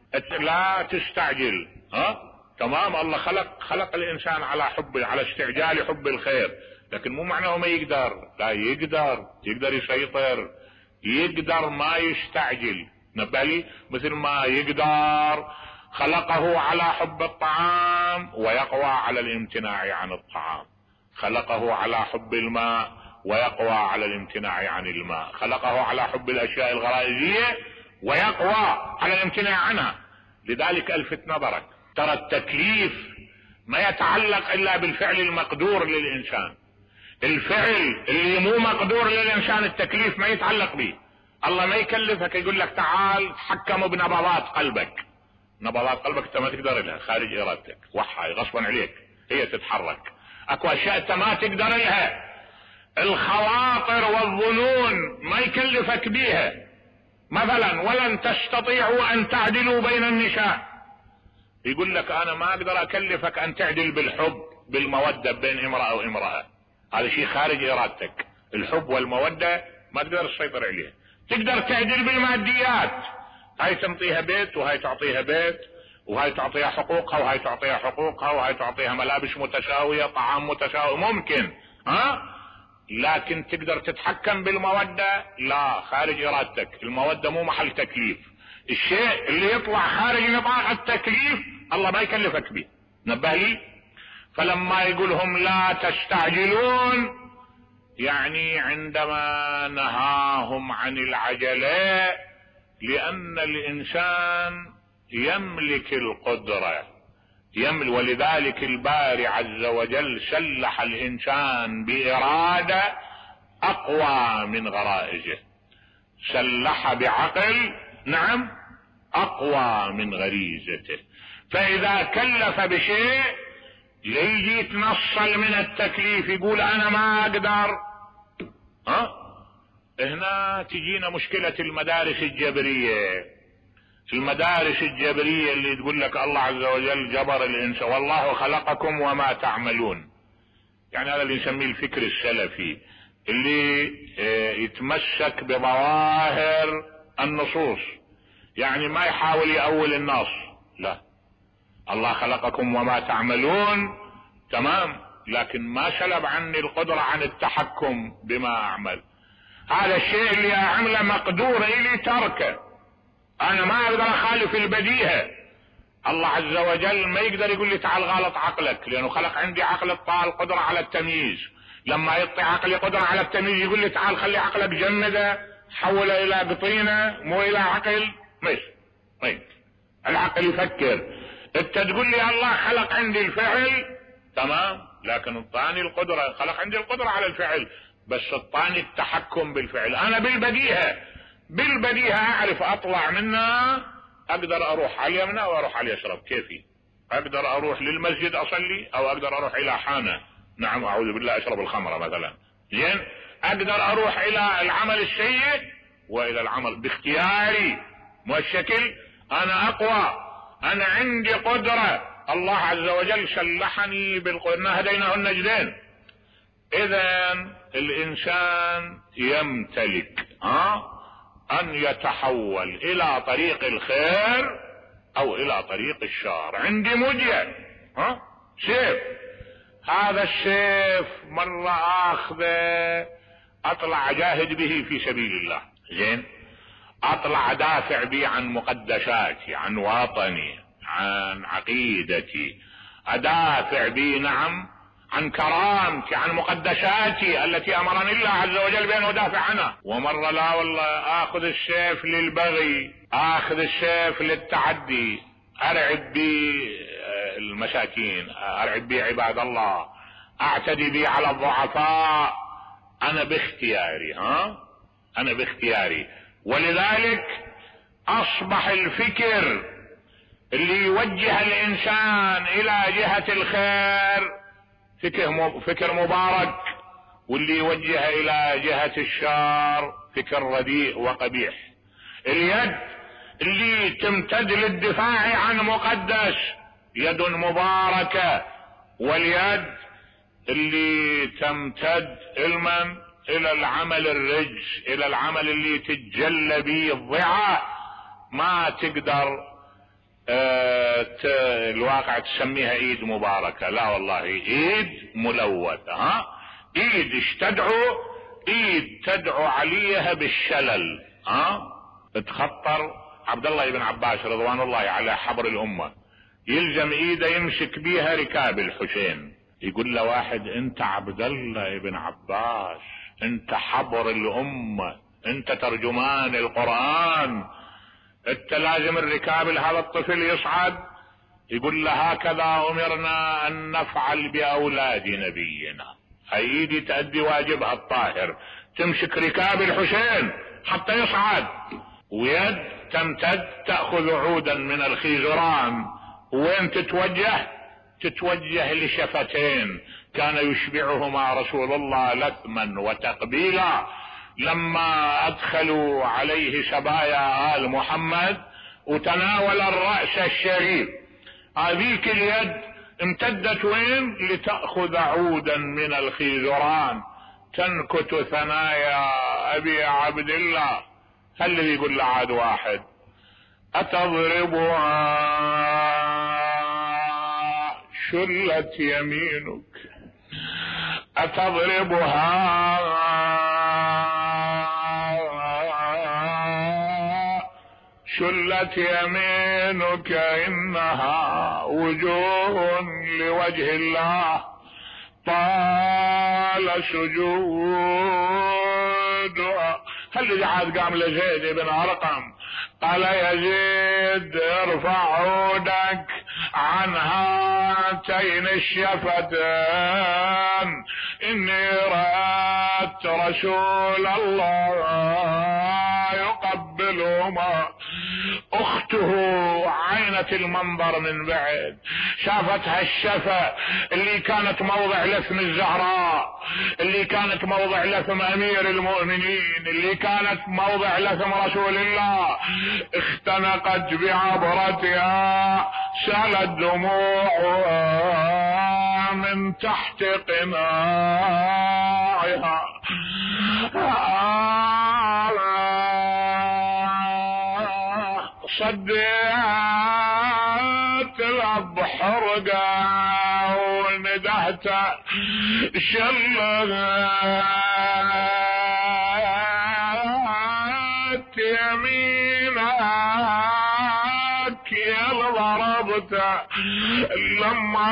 لا تستعجل، ها؟ تمام، الله خلق خلق الانسان على حب، على استعجال حب الخير، لكن مو معناه ما يقدر، لا يقدر، يقدر يسيطر، يقدر ما يستعجل. نبالي مثل ما يقدر خلقه على حب الطعام ويقوى على الامتناع عن الطعام، خلقه على حب الماء ويقوى على الامتناع عن الماء، خلقه على حب الاشياء الغرائزية ويقوى على الامتناع عنها. لذلك الفت نظرك، ترى التكليف ما يتعلق الا بالفعل المقدور للانسان، الفعل اللي مو مقدور للانسان التكليف ما يتعلق به. الله ما يكلفك يقول لك تعال تحكم بنبضات قلبك، نبضات قلبك انت ما تقدر لها، خارج ارادتك، وحي غصبا عليك هي تتحرك. اكو اشياء انت ما تقدر لها، الخواطر والظنون ما يكلفك بيها. مثلا ولن تستطيعوا ان تعدلوا بين النساء، يقول لك انا ما اقدر اكلفك ان تعدل بالحب بالمودة بين امرأة وامرأة، هذا شيء خارج ارادتك. الحب والمودة ما تقدر تسيطر عليه. تقدر تعدل بالماديات، هاي تنطيها بيت وهاي تعطيها بيت، وهاي تعطيها حقوقها وهاي تعطيها حقوقها، وهاي تعطيها ملابس متساوية، طعام متساوي، ممكن، ها؟ لكن تقدر تتحكم بالمودة؟ لا، خارج ارادتك. المودة مو محل تكليف. الشيء اللي يطلع خارج نطاق التكليف الله ما يكلفك به. نبه لي، فلما يقولهم لا تستعجلون يعني عندما نهاهم عن العجلة، لأن الإنسان يملك القدرة، يملك، ولذلك الباري عز وجل سلح الإنسان بإرادة أقوى من غرائزه، سلح بعقل نعم أقوى من غريزته. فإذا كلف بشيء يجي يتنصل من التكليف، يقول أنا ما أقدر. ها هنا تجينا مشكلة المدارس الجبرية، المدارس الجبرية اللي تقول لك الله عز وجل جبر الإنسان، والله خلقكم وما تعملون. يعني هذا اللي نسميه الفكر السلفي، اللي يتمسك بظواهر النصوص، يعني ما يحاول يأول النص، لا، الله خلقكم وما تعملون تمام، لكن ما سلب عني القدرة عن التحكم بما أعمل. هذا الشيء اللي أعمله مقدور إلي تركه، أنا ما أقدر أخالف البديهة. الله عز وجل ما يقدر يقول لي تعال غلط عقلك، لأنه خلق عندي عقل القدرة على التمييز. لما يعطي عقلي قدرة على التمييز يقول لي تعال خلي عقلك جمده حوله إلى قطينة مو إلى عقل، مش طيب العقل يفكر. انت تقول لي الله خلق عندي الفعل تمام، لكن الثاني القدرة، خلق عندي القدرة على الفعل، بس الثاني التحكم بالفعل. انا بالبديهة بالبديهة اعرف اطلع منها، اقدر اروح على اليمنى واروح على اليسرى كيفي، اقدر اروح للمسجد اصلي او اقدر اروح الى حانة نعم اعوذ بالله اشرب الخمرة مثلا، زين، اقدر اروح الى العمل السيء والى العمل باختياري، مو الشكل انا اقوى، انا عندي قدرة. الله عز وجل سلحني بالقدرة، هديناه النجدين. اذا الانسان يمتلك ها ان يتحول الى طريق الخير او الى طريق الشر. عندي مجيء ها سيف، هذا السيف مرة اخذه اطلع اجاهد به في سبيل الله، زين، اطلع دافع بي عن مقدساتي، عن وطني، عن عقيدتي، ادافع بي نعم عن كرامتي، عن مقدساتي التي امرني الله عز وجل بان ادافع عنها. ومرة لا والله اخذ السيف للبغي، اخذ السيف للتعدي، ارعب بي المساكين، ارعب بي عباد الله، اعتدي بي على الضعفاء. انا باختياري ها انا باختياري. ولذلك اصبح الفكر اللي يوجه الانسان الى جهة الخير فكر فكر مبارك، واللي يوجه الى جهة الشر فكر رديء وقبيح. اليد اللي تمتد للدفاع عن مقدس يد مباركة، واليد اللي تمتد المن الى العمل الرجس، الى العمل اللي تتجلى به الضعة، ما تقدر اه ت... الواقع تسميها ايد مباركة، لا والله ايد ملوثة، ها ايد اشتدعو، ايد تدعو عليها بالشلل. ها تخطر عبد الله بن عباس رضوان الله على حبر الامة، يلزم ايده يمسك بيها ركاب الحسين، يقول له واحد انت عبد الله بن عباس، انت حبر الامة، انت ترجمان القرآن، انت لازم الركاب لهذا الطفل يصعد. يقول له هكذا امرنا ان نفعل باولاد نبينا، ايدي تأدي واجبها الطاهر، تمسك ركاب الحسين حتى يصعد، ويد تمتد تأخذ عودا من الخيزران، وين تتوجه؟ تتوجه لشفتين كان يشبعهما رسول الله لثما وتقبيلا. لما ادخلوا عليه سبايا آل محمد وتناول الرأس الشريف، هذيك اليد امتدت وين؟ لتأخذ عودا من الخيزران تنكت ثنايا ابي عبد الله. هل اللي يقول لعاد واحد اتضربها شلت يمينك، اتضربها شلت يمينك، انها وجوه لوجه الله طال سجودها. هل عاد قام لزيد بن أرقم قال يزيد ارفع عودك عن هاتين الشفتين، إني رأت رسول الله يقبلهما. أخته عينت المنظر من بعد، شافتها الشفة اللي كانت موضع لثم الزهراء، اللي كانت موضع لثم أمير المؤمنين، اللي كانت موضع لثم رسول الله. اختنقت بعبرتها، سالت دموعها من تحت قناعها. صديت الأب حرقة وندهت شلت يمينك يا ضربت لما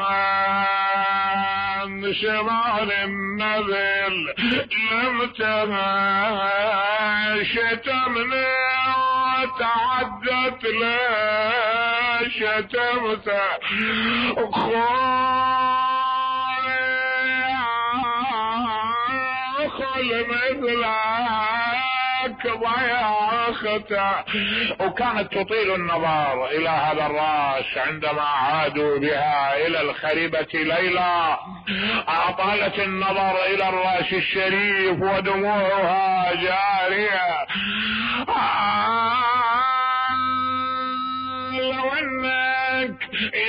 شمال النذل لم شتمني تعدت ليش شتمت خل مثلك ضياخته. وكانت تطيل النظر إلى هذا الراس عندما عادوا بها إلى الخريبة ليلى، أطالت النظر إلى الراس الشريف ودموعها جارية. لو انك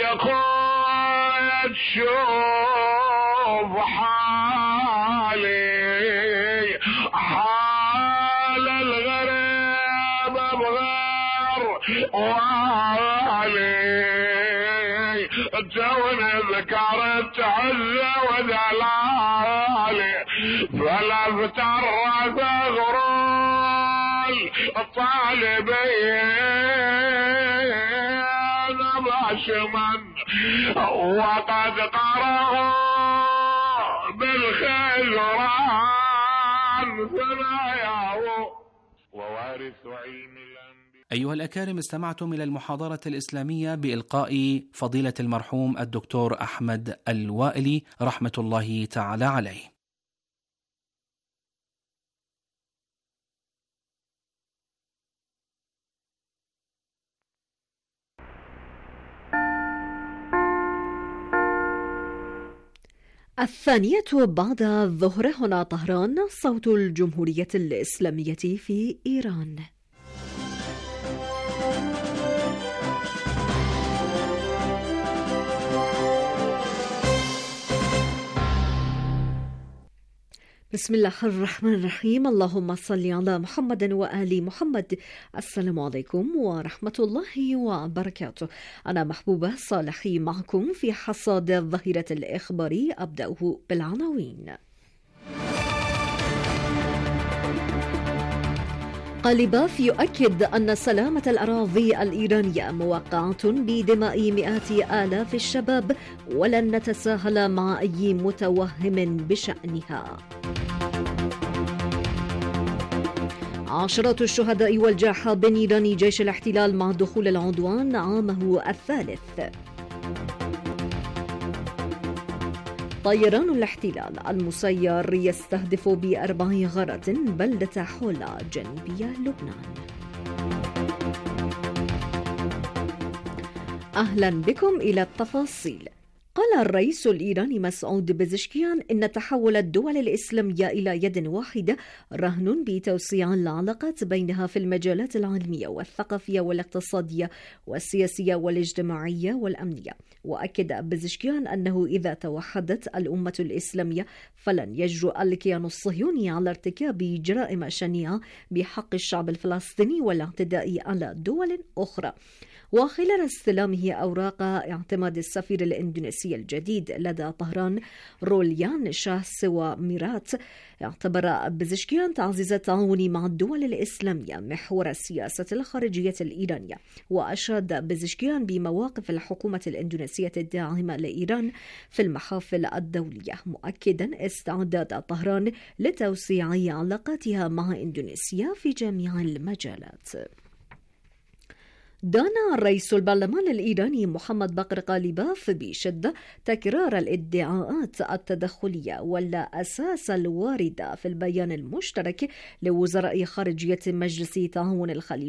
يا تشوف حالي حال الغريب بغير والي، توني ذكرت عزة ودلالي فلا افترت غرول طالبين باشمن وقد قرأوا بالخيران ثناياه ووارث علم الأنبياء. أيها الأكارم، استمعتم إلى المحاضرة الإسلامية بإلقاء فضيلة المرحوم الدكتور أحمد الوائلي رحمة الله تعالى عليه. الثانية بعد الظهر، هنا طهران، صوت الجمهورية الإسلامية في إيران. بسم الله الرحمن الرحيم. اللهم صل على محمد وآل محمد. السلام عليكم ورحمة الله وبركاته. أنا محبوبة صالحي معكم في حصاد الظهيرة الإخباري. أبدأه بالعناوين. قالباف يؤكد أن سلامة الأراضي الإيرانية موقعة بدماء مئات آلاف الشباب، ولن نتساهل مع أي متوهم بشأنها. عشرات الشهداء والجرحى بنيران جيش الاحتلال مع دخول العدوان عامه الثالث. طيران الاحتلال المسير يستهدف بأربع غارات بلدة حولا جنوبية لبنان. أهلا بكم إلى التفاصيل. قال الرئيس الإيراني مسعود بزشكيان إن تحول الدول الإسلامية إلى يد واحدة رهن بتوسيع العلاقات بينها في المجالات العلمية والثقافية والاقتصادية والسياسية والاجتماعية والأمنية. وأكد بزشكيان أنه إذا توحدت الأمة الإسلامية فلن يجرؤ الكيان الصهيوني على ارتكاب جرائم شنيعة بحق الشعب الفلسطيني والاعتداء على دول أخرى. وخلال استلامه أوراق اعتماد السفير الإندونيسي السياسي الجديد لدى طهران روليان شاه سوا ميرات، اعتبر بزشكيان تعزيز التعاون مع الدول الإسلامية محور السياسة الخارجية الإيرانية، وأشاد بزشكيان بمواقف الحكومة الإندونيسية الداعمة لإيران في المحافل الدولية، مؤكدا استعداد طهران لتوسيع علاقاتها مع إندونيسيا في جميع المجالات. دان رئيس البرلمان الإيراني محمد باقر غالباف بشدة تكرار الادعاءات التدخلية ولا أساس الواردة في البيان المشترك لوزراء خارجية مجلس تعاون الخليج